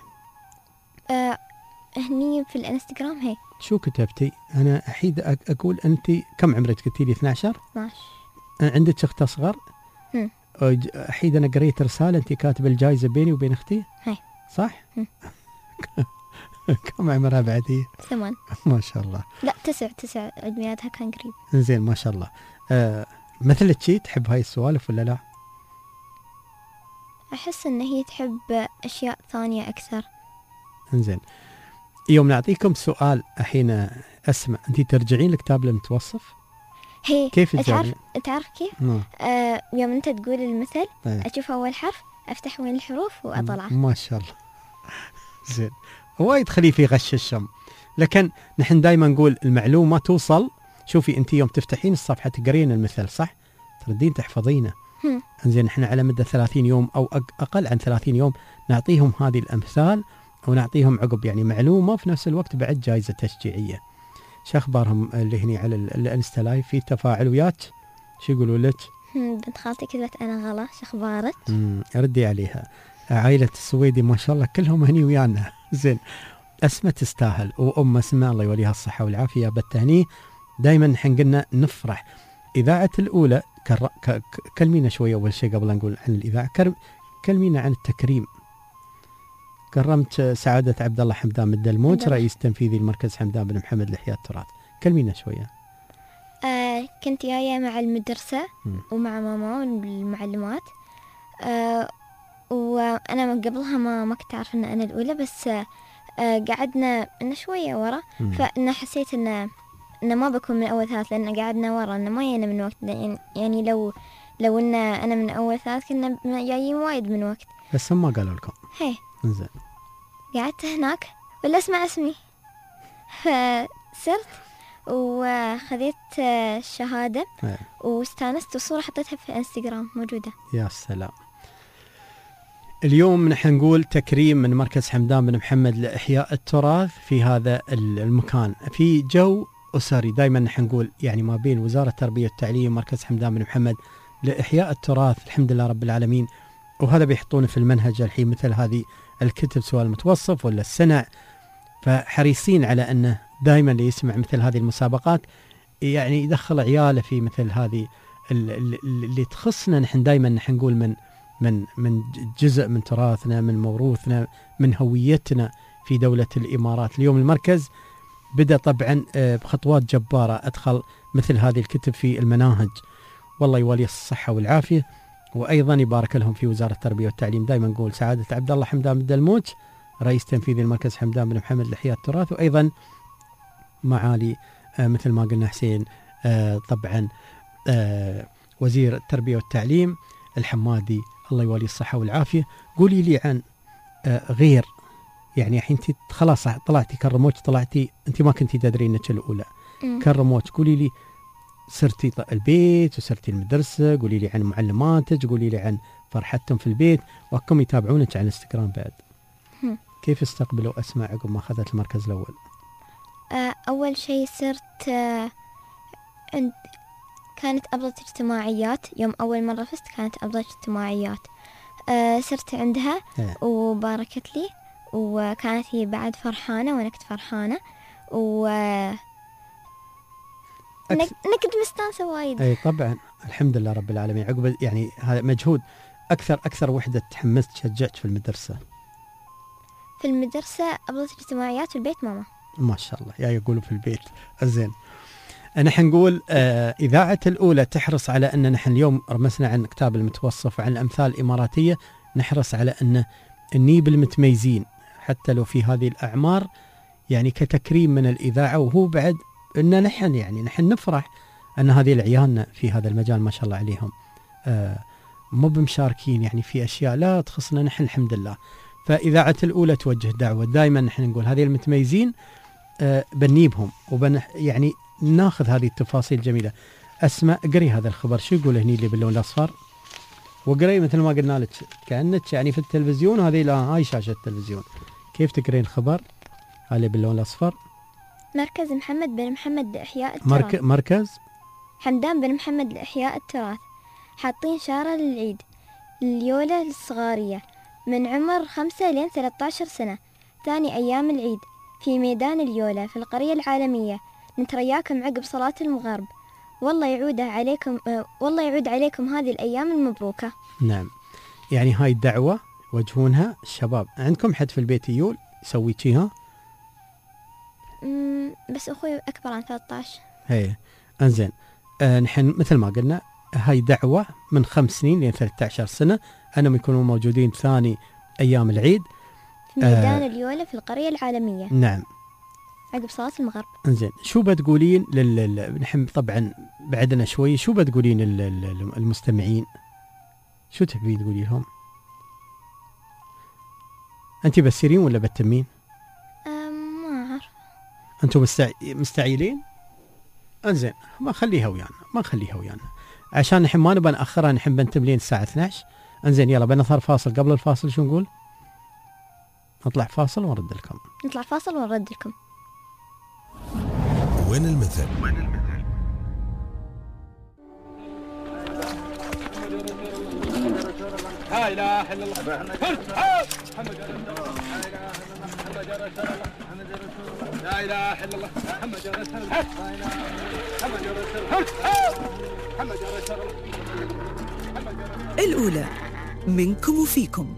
هني في الانستغرام. هي شو كتبتي؟ أنا أحيد أقول أنت كم عمرك؟ قلتي لي 12. عندك أخت أصغر؟ أحيد أنا قريت رسالة أنت كاتبة الجائزة بيني وبين أختي. هي صح؟ كم عمرها بعد هي؟ 8. ما شاء الله. لا 9 عيد ميلادها كان قريب. زين ما شاء الله. مثلك شي تحب هاي السوالف ولا لا؟ أحس إن هي تحب أشياء ثانية أكثر. زين يوم نعطيكم سؤال الحين أسمع، أنت ترجعين لكتاب المتوصف؟ هي كيف تجاوبين؟ تعرف كيف؟ يوم أنت تقول المثل أشوف أول حرف أفتح وين الحروف وأطلع. ما شاء الله. زين وايد خليه في غش الشم، لكن نحن دائما نقول المعلومة توصل. شوفي أنت يوم تفتحين الصفحة تقرين المثل صح؟ تردين تحفظينه. زين نحن على مدة 30 يوم أو أقل عن 30 يوم نعطيهم هذه الأمثال ونعطيهم عقب يعني معلومة في نفس الوقت بعد جائزة تشجيعية. شو أخبارهم اللي هني على الانستا لايف؟ في تفاعل وياك؟ شو يقولوا لك؟ بنت خالتي كتبت أنا غلا. شو أخبارك؟ ردي عليها. عائلة السويدي ما شاء الله كلهم هني ويانا. زين أسماء تستاهل، وأم أسماء الله يوليها الصحة والعافية بالتهنئة. دائما نحن قلنا نفرح. إذاعة الأولى كلمينا شوية أول شيء قبل أن نقول عن الإذاعة. كلمينا عن التكريم. كرمت سعادة عبد الله حمدان من دلموت رئيس تنفيذي المركز حمدان بن محمد لإحياء التراث. كلمينا شوية. كنت جاية مع المدرسة ومع ماما والمعلمات. وأنا من قبلها ما كنت أعرف أن أنا الأولى، بس قعدنا إن شوية ورا، فأنا حسيت إن ما بكون من أول ثلاث، لأن قعدنا ورا إن ما جينا من وقت. يعني لو إن أنا من أول ثلاث كنا جايين وايد من وقت، بس هم ما قالوا لكم. هي إنزين قعدت هناك ولا أسمع اسمي، فصرت وخذيت الشهادة واستانست، والصورة حطيتها في انستغرام موجودة. يا سلام. اليوم نحن نقول تكريم من مركز حمدان بن محمد لإحياء التراث في هذا المكان، في جو أسري. دائما نحن نقول يعني ما بين وزارة التربية والتعليم ومركز حمدان بن محمد لإحياء التراث، الحمد لله رب العالمين. وهذا بيحطونه في المنهج الحين مثل هذه الكتب سواء المتوسط ولا السنع، فحريصين على أنه دائما اللي يسمع مثل هذه المسابقات يعني يدخل عياله في مثل هذه اللي تخصنا. نحن دائما نحن نقول من جزء من تراثنا، من موروثنا، من هويتنا في دولة الإمارات. اليوم المركز بدأ طبعا بخطوات جبارة، أدخل مثل هذه الكتب في المناهج، والله يولي الصحة والعافية. وأيضا يبارك لهم في وزارة التربية والتعليم. دائما نقول سعادة عبد الله حمدان بن دلموج رئيس تنفيذي المركز حمدان بن محمد لإحياء التراث، وأيضا معالي مثل ما قلنا حسين طبعا وزير التربية والتعليم الحمادي، الله يولي الصحة والعافية. قولي لي عن غير يعني الحين انت خلاص طلعتي كرموك، طلعتي انت ما كنتي تدري انك الاولى كرموك، قولي لي سرتي البيت وسرتي المدرسة، قولي لي عن معلماتك، قولي لي عن فرحتهم في البيت، وكم يتابعونك على الانستغرام بعد. كيف استقبلوا أسماء عقب ما أخذت المركز الأول؟ أول شيء صرت عند كانت أبلة اجتماعيات، يوم أول مرة فزت كانت أبلة اجتماعيات، صرت عندها وباركت لي، وكانت هي بعد فرحانة وأنا كنت فرحانة، كنت مستانسة وايد. أي طبعا الحمد لله رب العالمين. عقب يعني هذا مجهود. أكثر وحدة تحمست شجعت في المدرسة؟ في المدرسة أبلة اجتماعيات، في البيت ماما. ما شاء الله يا يقولوا في البيت. زين، نحن نقول إذاعة الأولى تحرص على أن نحن اليوم رمسنا عن كتاب المتوصف وعن الأمثال الإماراتية، نحرص على أن نجيب المتميزين حتى لو في هذه الأعمار يعني كتكريم من الإذاعة. وهو بعد أن نحن نفرح أن هذه العيالنا في هذا المجال ما شاء الله عليهم مو بمشاركين يعني في أشياء لا تخصنا نحن الحمد لله. فإذاعة الأولى توجه دعوة دائما نحن نقول هذه المتميزين بنجيبهم يعني ناخذ هذه التفاصيل الجميلة. أسماء قري هذا الخبر، شو يقول هني اللي باللون الأصفر؟ وقري مثل ما قلنا لك كأنك يعني في التلفزيون، وهذه لا هاي شاشة التلفزيون. كيف تقرين الخبر هذا باللون الأصفر؟ مركز محمد بن محمد لإحياء التراث. مركز حمدان بن محمد لإحياء التراث، حاطين شارة للعيد اليولة الصغارية من عمر 5 لين 13 سنة، ثاني أيام العيد في ميدان اليولة في القرية العالمية. نترياكم عقب صلاة المغرب، والله يعود عليكم هذه الأيام المبروكة. نعم، يعني هاي الدعوة وجهونها الشباب. عندكم حد في البيت يول يسوي شيها؟ بس أخوي أكبر عن 13. هي انزين. نحن مثل ما قلنا هاي دعوة من 5 سنين لين 13 سنة، أنهم يكونوا موجودين ثاني أيام العيد في ميدان اليولة في القرية العالمية. نعم، عقب صلاة المغرب. انزين، شو بتقولين نحن طبعا بعدنا شوي، شو بتقولين المستمعين؟ شو تبي تقولي لهم؟ أنت بسيرين ولا بتمين؟ ما أعرف. أنتم مستعيلين؟ انزين، ما نخليها ويانا عشان نحن ما نبى نأخرها، نحن بنتملين الساعة 12. انزين يلا بنظهر فاصل. قبل الفاصل شو نقول؟ نطلع فاصل ونرد لكم. وين المثل؟ لا إله إلا الله محمد لا إله إلا الله محمد رسول الله محمد رسول الله. الأولى منكم وفيكم.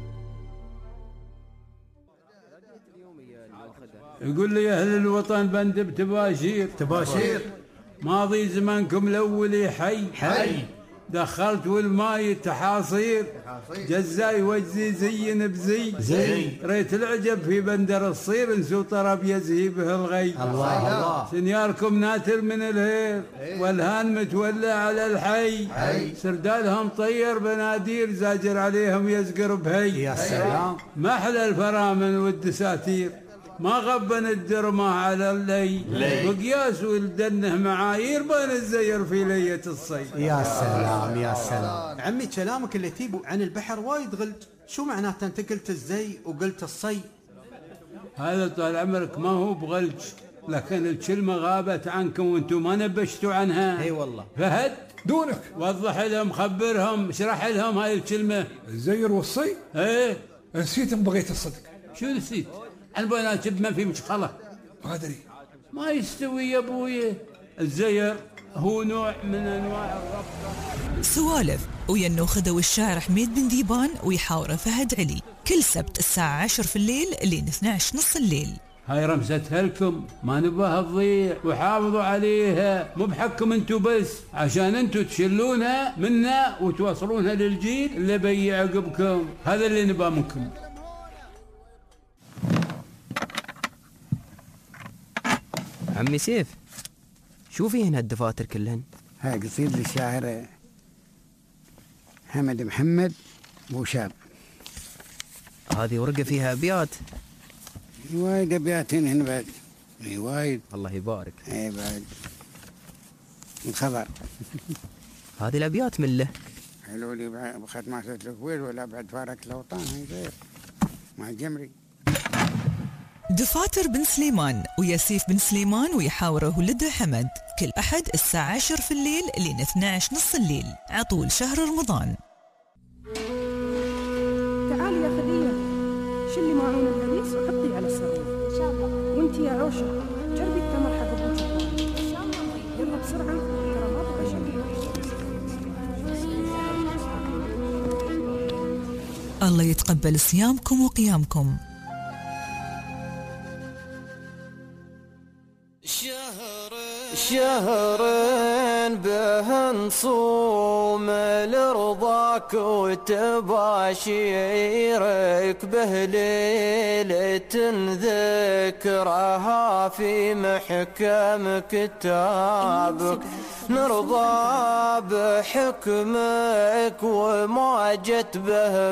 يقول لي أهل الوطن بندب تباشير ماضي زمانكم الأولي حي دخلت والماي تحاصير جزاي وجزي زين بزي ريت العجب في بندر الصير انسو طرب يزهي به الغي. الله سنياركم ناتر من الهير والهان متولى على الحي سردالهم طير بنادير زاجر عليهم يزقر بهي. يا سلام، محلى الفرامن والدساتير ما غبن الدرمة على اللي بقياس ولدنه معايير بين الزير في لية الصيد. يا سلام يا سلام عمي، كلامك اللي تيب عن البحر وايد غلج. شو معناته انت قلت الزي وقلت الصي؟ هذا طال عمرك ما هو بغلج، لكن الكلمة غابت عنكم وانتم ما نبشتوا عنها. اي والله. فهد دونك وضح لهم، خبرهم، اشرح لهم هاي الكلمة. الزير والصي؟ ايه نسيت بغيت الصدق. شو نسيت؟ انا بناشب ما في مشخلة. ما ادري. ما يستوي يا ابوي. الزير هو نوع من انواع الربطة. سوالف ويا النوخذة والشاعر حميد بن ذيبان ويحاوره فهد علي، كل سبت الساعة 10 في الليل لين 12 نص الليل. هاي رمستها لكم، ما نباها تضيع، وحافظوا عليها، مو بحقكم انتو بس، عشان انتو تشلونها منا وتوصلونها للجيل اللي بيجي عقبكم. هذا اللي نباه منكم. عمي سيف، شو فيهن هالدفاتر كلهن؟ هاي قصيدة للشاعر حمد محمد بوشاب. هذه ورقة فيها أبيات. وايد أبيات هن بعد. وايد. الله يبارك. اي بعد الخضر. هذه الأبيات من له. حلو لي بخد ما سويت الكويت ولا بعد فارقت الأوطان. هاي غير مع الجمري. دفاتر بن سليمان وياسيف بن سليمان ويحاوره ولده حمد، كل أحد الساعة 10 في الليل لين 12 نص الليل عطول شهر رمضان. تعالي يا خديجة، شلي معون الهريس وحطيه على السرير. إن شاء الله. وانتي يا عوشة جربي التمر حق أبوك. إن شاء الله. يلا بسرعة، ترى ما بقى شيء. الله يتقبل صيامكم وقيامكم. شهرين به نصوم لرضاك وتباشيرك، به ليلة ذكرها في محكم كتابك، نرضى بحكمك وما جت به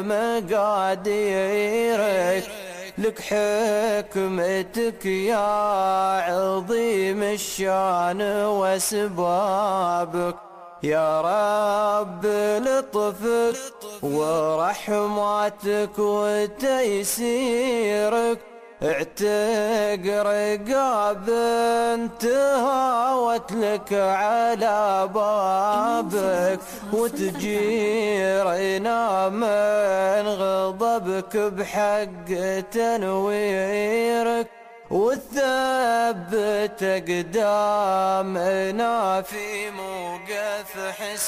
مقاديرك، لك حكمتك يا عظيم الشان واسبابك، يا رب لطفك ورحمتك وتيسيرك، اعتق رقاب انتهاوت لك على بابك، وتجيرنا من غضبك بحق تنويرك، وتثبت قدامنا في موقف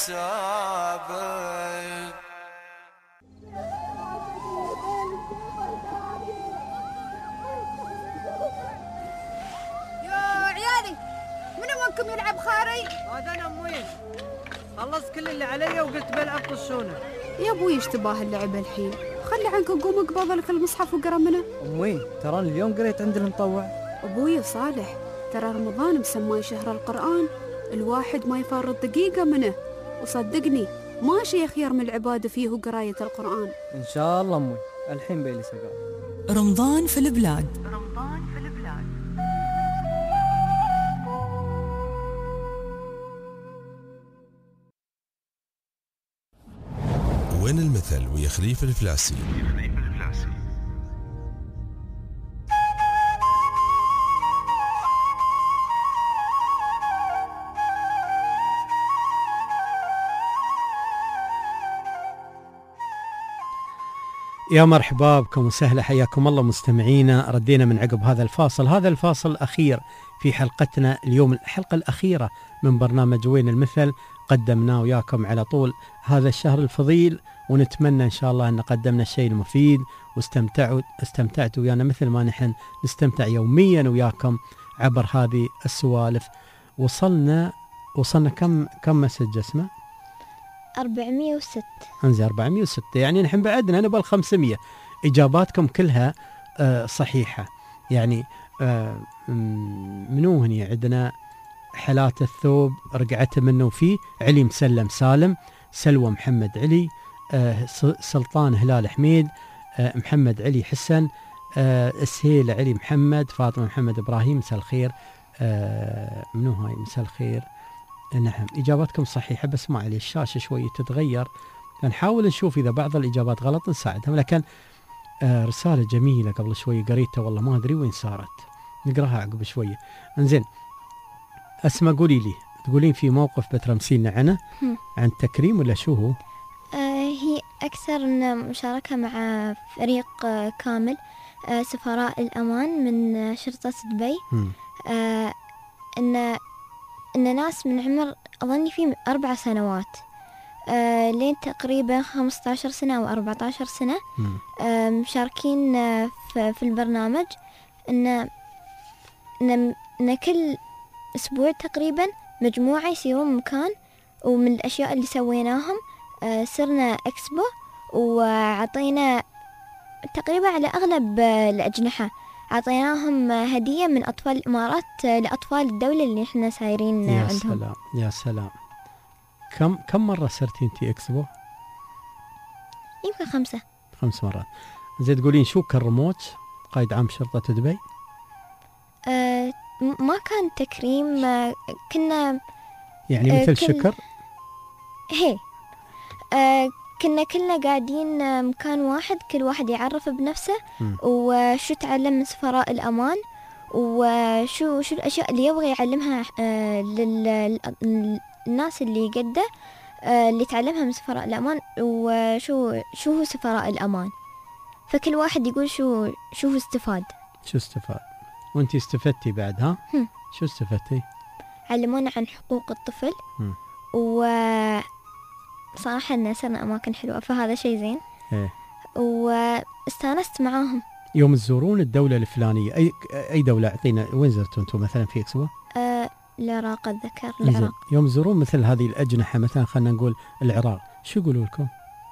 حسابك. منكم يلعب خاري؟ هذا انا اموي، خلصت كل اللي علي وقلت بلعب طشونه. يا ابوي ايش تباه اللعبه الحين؟ خلي عنك قوم اقبض لك المصحف وقرا منه. امي ترى اليوم قريت عند المطوع. ابوي صالح، ترى رمضان مسمى شهر القرآن، الواحد ما يفرط دقيقة منه، وصدقني ما شيء خير من العبادة فيه وقراية القرآن. ان شاء الله امي، الحين بيلي سقاط. رمضان في البلاد. رمضان في البلاد. وين المثل ويا خليفة الفلاسي. يا مرحبا بكم وسهلا، حياكم الله مستمعينا. ردينا من عقب هذا الفاصل. هذا الفاصل الأخير في حلقتنا اليوم، الحلقة الأخيرة من برنامج وين المثل، قدمناه وياكم على طول هذا الشهر الفضيل، ونتمنى إن شاء الله أن قدمنا الشيء المفيد واستمتعتوا ويانا مثل ما نحن نستمتع يوميا وياكم عبر هذه السوالف. وصلنا كم مسج اسمه؟ 406. انزين 406، يعني نحن بعدنا نبغى 500. اجاباتكم كلها صحيحه. يعني منو هني عندنا؟ حالات الثوب رقعته منه فيه، علي مسلم سالم، سلوى محمد علي، سلطان هلال حميد، محمد علي حسن، السهيل علي محمد، فاطمة محمد إبراهيم، مساء الخير. منو هاي؟ مساء الخير. نعم إجاباتكم صحيحة، بس ما عليه الشاشة شوية تتغير، نحاول نشوف إذا بعض الإجابات غلط نساعدهم. لكن رسالة جميلة قبل شوية قريتها، والله ما أدري وين صارت، نقراها عقب شوية. انزين أسماء قولي لي، تقولين في موقف بترمسينا عنه عن تكريم ولا شو هو؟ هي أكثر مشاركة مع فريق كامل سفراء الأمان من شرطة دبي. إن ناس من عمر أظني في 4 سنوات لين تقريبا 15 سنة أو 14 سنة مشاركين في البرنامج. إن كل أسبوع تقريبا مجموعة يسيرون مكان، ومن الأشياء اللي سويناهم صرنا إكسبو، وعطينا تقريبا على أغلب الأجنحة عطيناهم هدية من أطفال الإمارات لأطفال الدولة اللي إحنا سايرين يا عندهم. سلام يا سلام. كم مرة صرتي أنتي إكسبو؟ يمكن 5 مرات. زي تقولين شو كرموت قائد عام شرطة دبي؟ ما كان تكريم، كنا يعني مثل شكر؟ هي كنا كلنا قاعدين مكان واحد، كل واحد يعرف بنفسه وشو تعلم من سفراء الأمان، وشو الأشياء اللي يبغى يعلمها للناس اللي قده، اللي تعلمها من سفراء الأمان، وشو هو سفراء الأمان. فكل واحد يقول شو هو استفاد. وانتي استفدتي بعد ها؟ شو استفدتي؟ علمونا عن حقوق الطفل، صراحة إن صرنا أماكن حلوة، فهذا شيء زين. واستانست معاهم. يوم تزورون الدولة الفلانية، أي دولة أعطينا، وين زرتوا أنتم مثلا في إكسبو؟ العراق أتذكر. العراق. يوم تزورون مثل هذه الأجنحة، مثلا خلنا نقول العراق، شو يقولوا لكم؟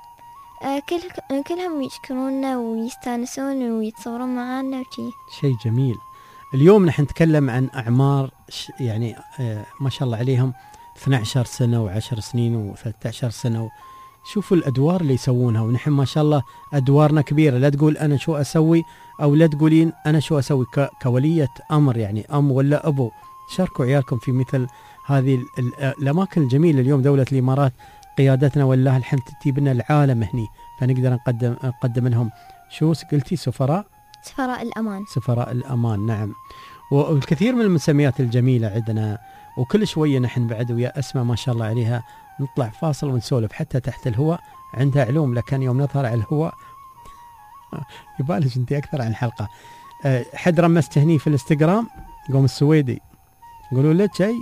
كلهم يشكرونا ويستانسون ويتصورون معانا وشي. شيء جميل. اليوم نحن نتكلم عن أعمار يعني ما شاء الله عليهم 12 سنة و10 سنين و13 سنة. شوفوا الأدوار اللي يسوونها، ونحن ما شاء الله أدوارنا كبيرة. لا تقول أنا شو أسوي، أو لا تقولين أنا شو أسوي كولية أمر، يعني أم ولا أبو. شاركوا عيالكم في مثل هذه الأماكن الجميلة. اليوم دولة الإمارات قيادتنا والله الحمد تجيب لنا العالم هني، فنقدر نقدم لهم شو قلتي؟ سفراء الأمان. سفراء الأمان، نعم. والكثير من المسميات الجميلة عندنا، وكل شوية نحن بعد ويا أسماء ما شاء الله عليها نطلع فاصل ونسولف حتى تحت الهواء. عندها علوم، لكن يوم نظهر على الهواء يبالج انت أكثر عن الحلقة. حد رمست هني في الانستغرام قوم السويدي يقولوا لك شيء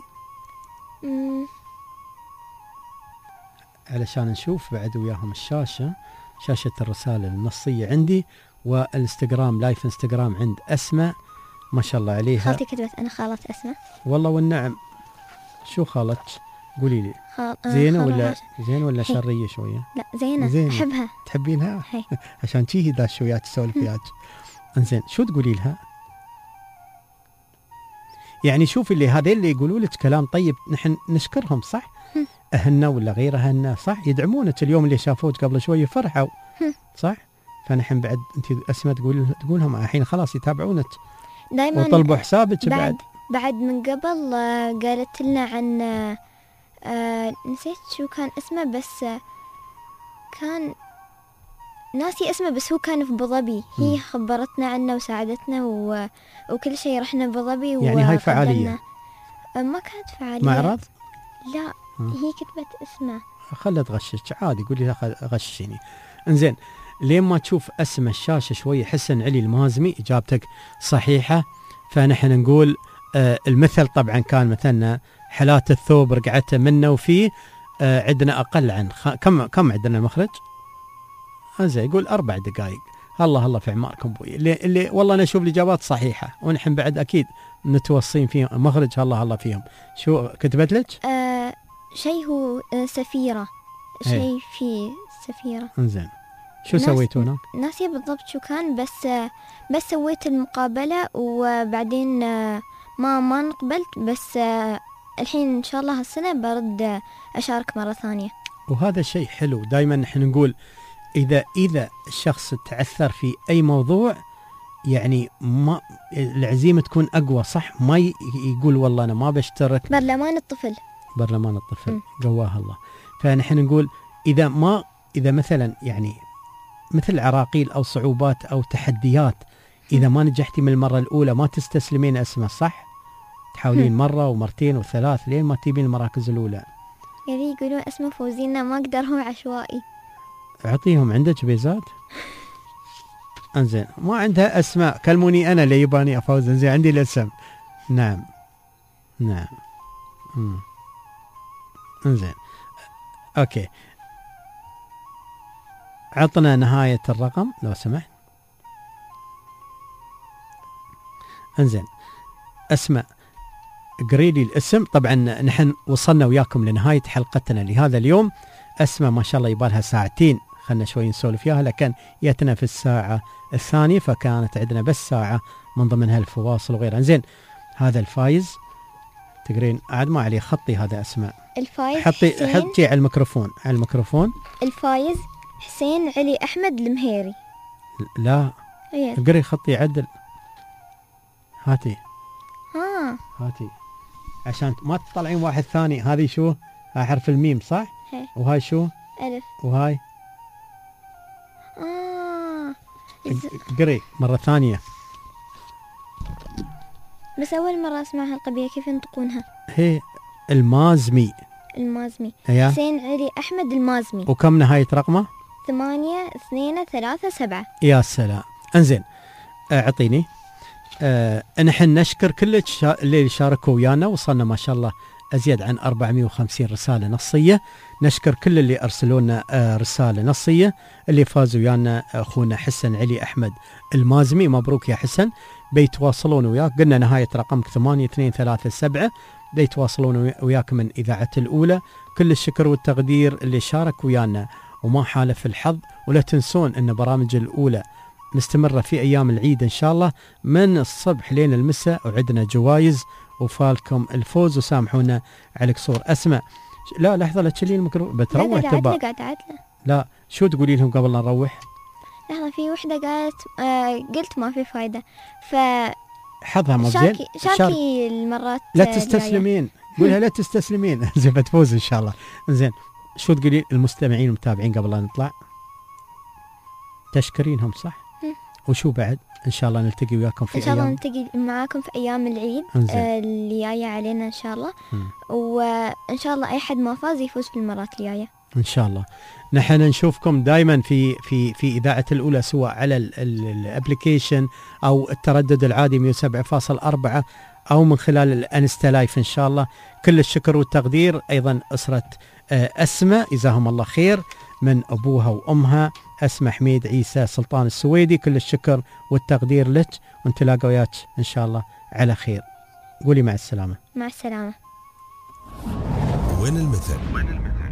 علشان نشوف بعد وياهم شاشة الرسالة النصية عندي، والانستغرام لايف انستغرام عند أسماء ما شاء الله عليها. خالتي كتبت أنا خالة أسماء. والله والنعم. شو خالتك؟ قولي لي. زينة ولا شرية شوية؟ لا زينة. أحبها. تحبينها؟ عشان شي ذا شويات تسولف وياك. انزين شو تقولي لها؟ يعني شوف اللي هذين اللي يقولوا لك كلام طيب نحن نشكرهم، صح؟ أهلنا ولا غير أهلنا، صح؟ يدعمونك. اليوم اللي شافوك قبل شوية فرحوا، صح؟ فنحن بعد أنت أسماء تقولهم الحين خلاص يتابعونك دائما وطلبوا حسابك. بعد من قبل قالت لنا عن نسيت شو كان اسمه، بس كان ناسي اسمه، بس هو كان في أبوظبي. هي خبرتنا عنه وساعدتنا وكل شيء. رحنا أبوظبي يعني هاي فعالية؟ ما كانت فعالية. معرض؟ لا هي كتبت اسمه. خلها تغشش عادي، قولي لها غششيني. انزين لين ما تشوف اسم الشاشة شوي. حسن علي المازمي إجابتك صحيحة. فنحن نقول المثل طبعا كان مثلنا حالات الثوب رقعته منه وفيه. عندنا أقل عن كم عندنا المخرج؟ زين يقول 4 دقائق. الله في أعماركم بوي اللي والله نشوف الإجابات صحيحة، ونحن بعد أكيد متوصين فيهم مخرج. الله فيهم. شو كتبت لك؟ شيء هو سفيرة، شيء في سفيرة. انزين شو سويتوا هناك؟ ناسي بالضبط شو كان، بس سويت المقابلة وبعدين ما نقبلت، بس الحين إن شاء الله هالسنة برد أشارك مرة ثانية. وهذا شيء حلو. دائما نحن نقول إذا الشخص تعثر في أي موضوع يعني ما العزيمة تكون أقوى صح، ما يقول والله أنا ما بشترك. برلمان الطفل. برلمان الطفل قواه الله. فنحن نقول إذا مثلا يعني مثل عراقيل أو صعوبات أو تحديات، إذا ما نجحتي من المرة الأولى ما تستسلمين أسماء صح؟ تحاولين مرة ومرتين وثلاث لين ما تجيبين المراكز الأولى. يعني يقولون اسمه فوزينا ما أقدرهم عشوائي. أعطيهم عندك بيزات؟ انزين ما عندها اسماء، كلموني انا اللي يباني افوز. انزين عندي الاسم. نعم انزين اوكي، عطنا نهاية الرقم لو سمحت. انزين اسماء قري لي الاسم. طبعا نحن وصلنا وياكم لنهاية حلقتنا لهذا اليوم. اسماء ما شاء الله يبالها ساعتين، خلنا شوي نسولف فيها، لكن ياتنا في الساعة الثانية فكانت عندنا بس ساعة من ضمنها الفواصل وغيرها. زين هذا الفايز تقرين عاد ما عليه خطي هذا اسماء. الفايز حطي على الميكروفون. الفايز حسين علي أحمد المهيري. لا قري خطي عدل. هاتي عشان ما تطلعين واحد ثاني. هذه شو؟ هاي حرف الميم صح؟ وهاي شو؟ ألف. وهاي قري مرة ثانية. بس أول مرة أسمعها القبيلة كيف ينطقونها؟ هي المازمي. حسين علي أحمد المازمي. وكم نهاية رقمه؟ 8237. يا سلام. انزين اعطيني. نحن نشكر كل اللي شاركوا ويانا. وصلنا ما شاء الله أزيد عن 450 رسالة نصية. نشكر كل اللي أرسلوا لنا رسالة نصية. اللي فازوا ويانا أخونا حسن علي أحمد المازمي، مبروك يا حسن. بيتواصلون وياك، قلنا نهاية رقمك 8237. بيتواصلون وياك من إذاعة الأولى. كل الشكر والتقدير اللي شارك ويانا وما حالف الحظ. ولا تنسون أن برامج الأولى مستمرة في أيام العيد إن شاء الله من الصبح لين المساء، وعندنا جوائز وفالكم الفوز. وسامحونا على قصور أسماء. لا لحظة لا تشيلين الميكروفون بتروح تبا. لا شو تقولي لهم قبل لا نروح؟ لحظة في وحدة قالت قلت ما في فايدة ف حظها مو زين. شاركي المرات لا تستسلمين. قولها لا تستسلمين. زين بتفوز إن شاء الله. زين شو تقولي المستمعين والمتابعين قبل لا نطلع؟ تشكرينهم صح؟ وشو بعد؟ إن شاء الله نلتقي وياكم في إن شاء الله نلتقي معاكم في أيام العيد اللي جاية علينا إن شاء الله. وإن شاء الله أي حد ما فاز يفوز في المرات اللي جاية إن شاء الله. نحن نشوفكم دائما في إذاعة الأولى، سواء على الابليكيشن أو التردد العادي 107.4 أو من خلال الانستا لايف إن شاء الله. كل الشكر والتقدير أيضا أسرة أسماء جزاهم الله خير، من أبوها وأمها أسماء حميد عيسى سلطان السويدي. كل الشكر والتقدير لك، ونتلاقى وياك إن شاء الله على خير. قولي مع السلامة. مع السلامة. وين المثل؟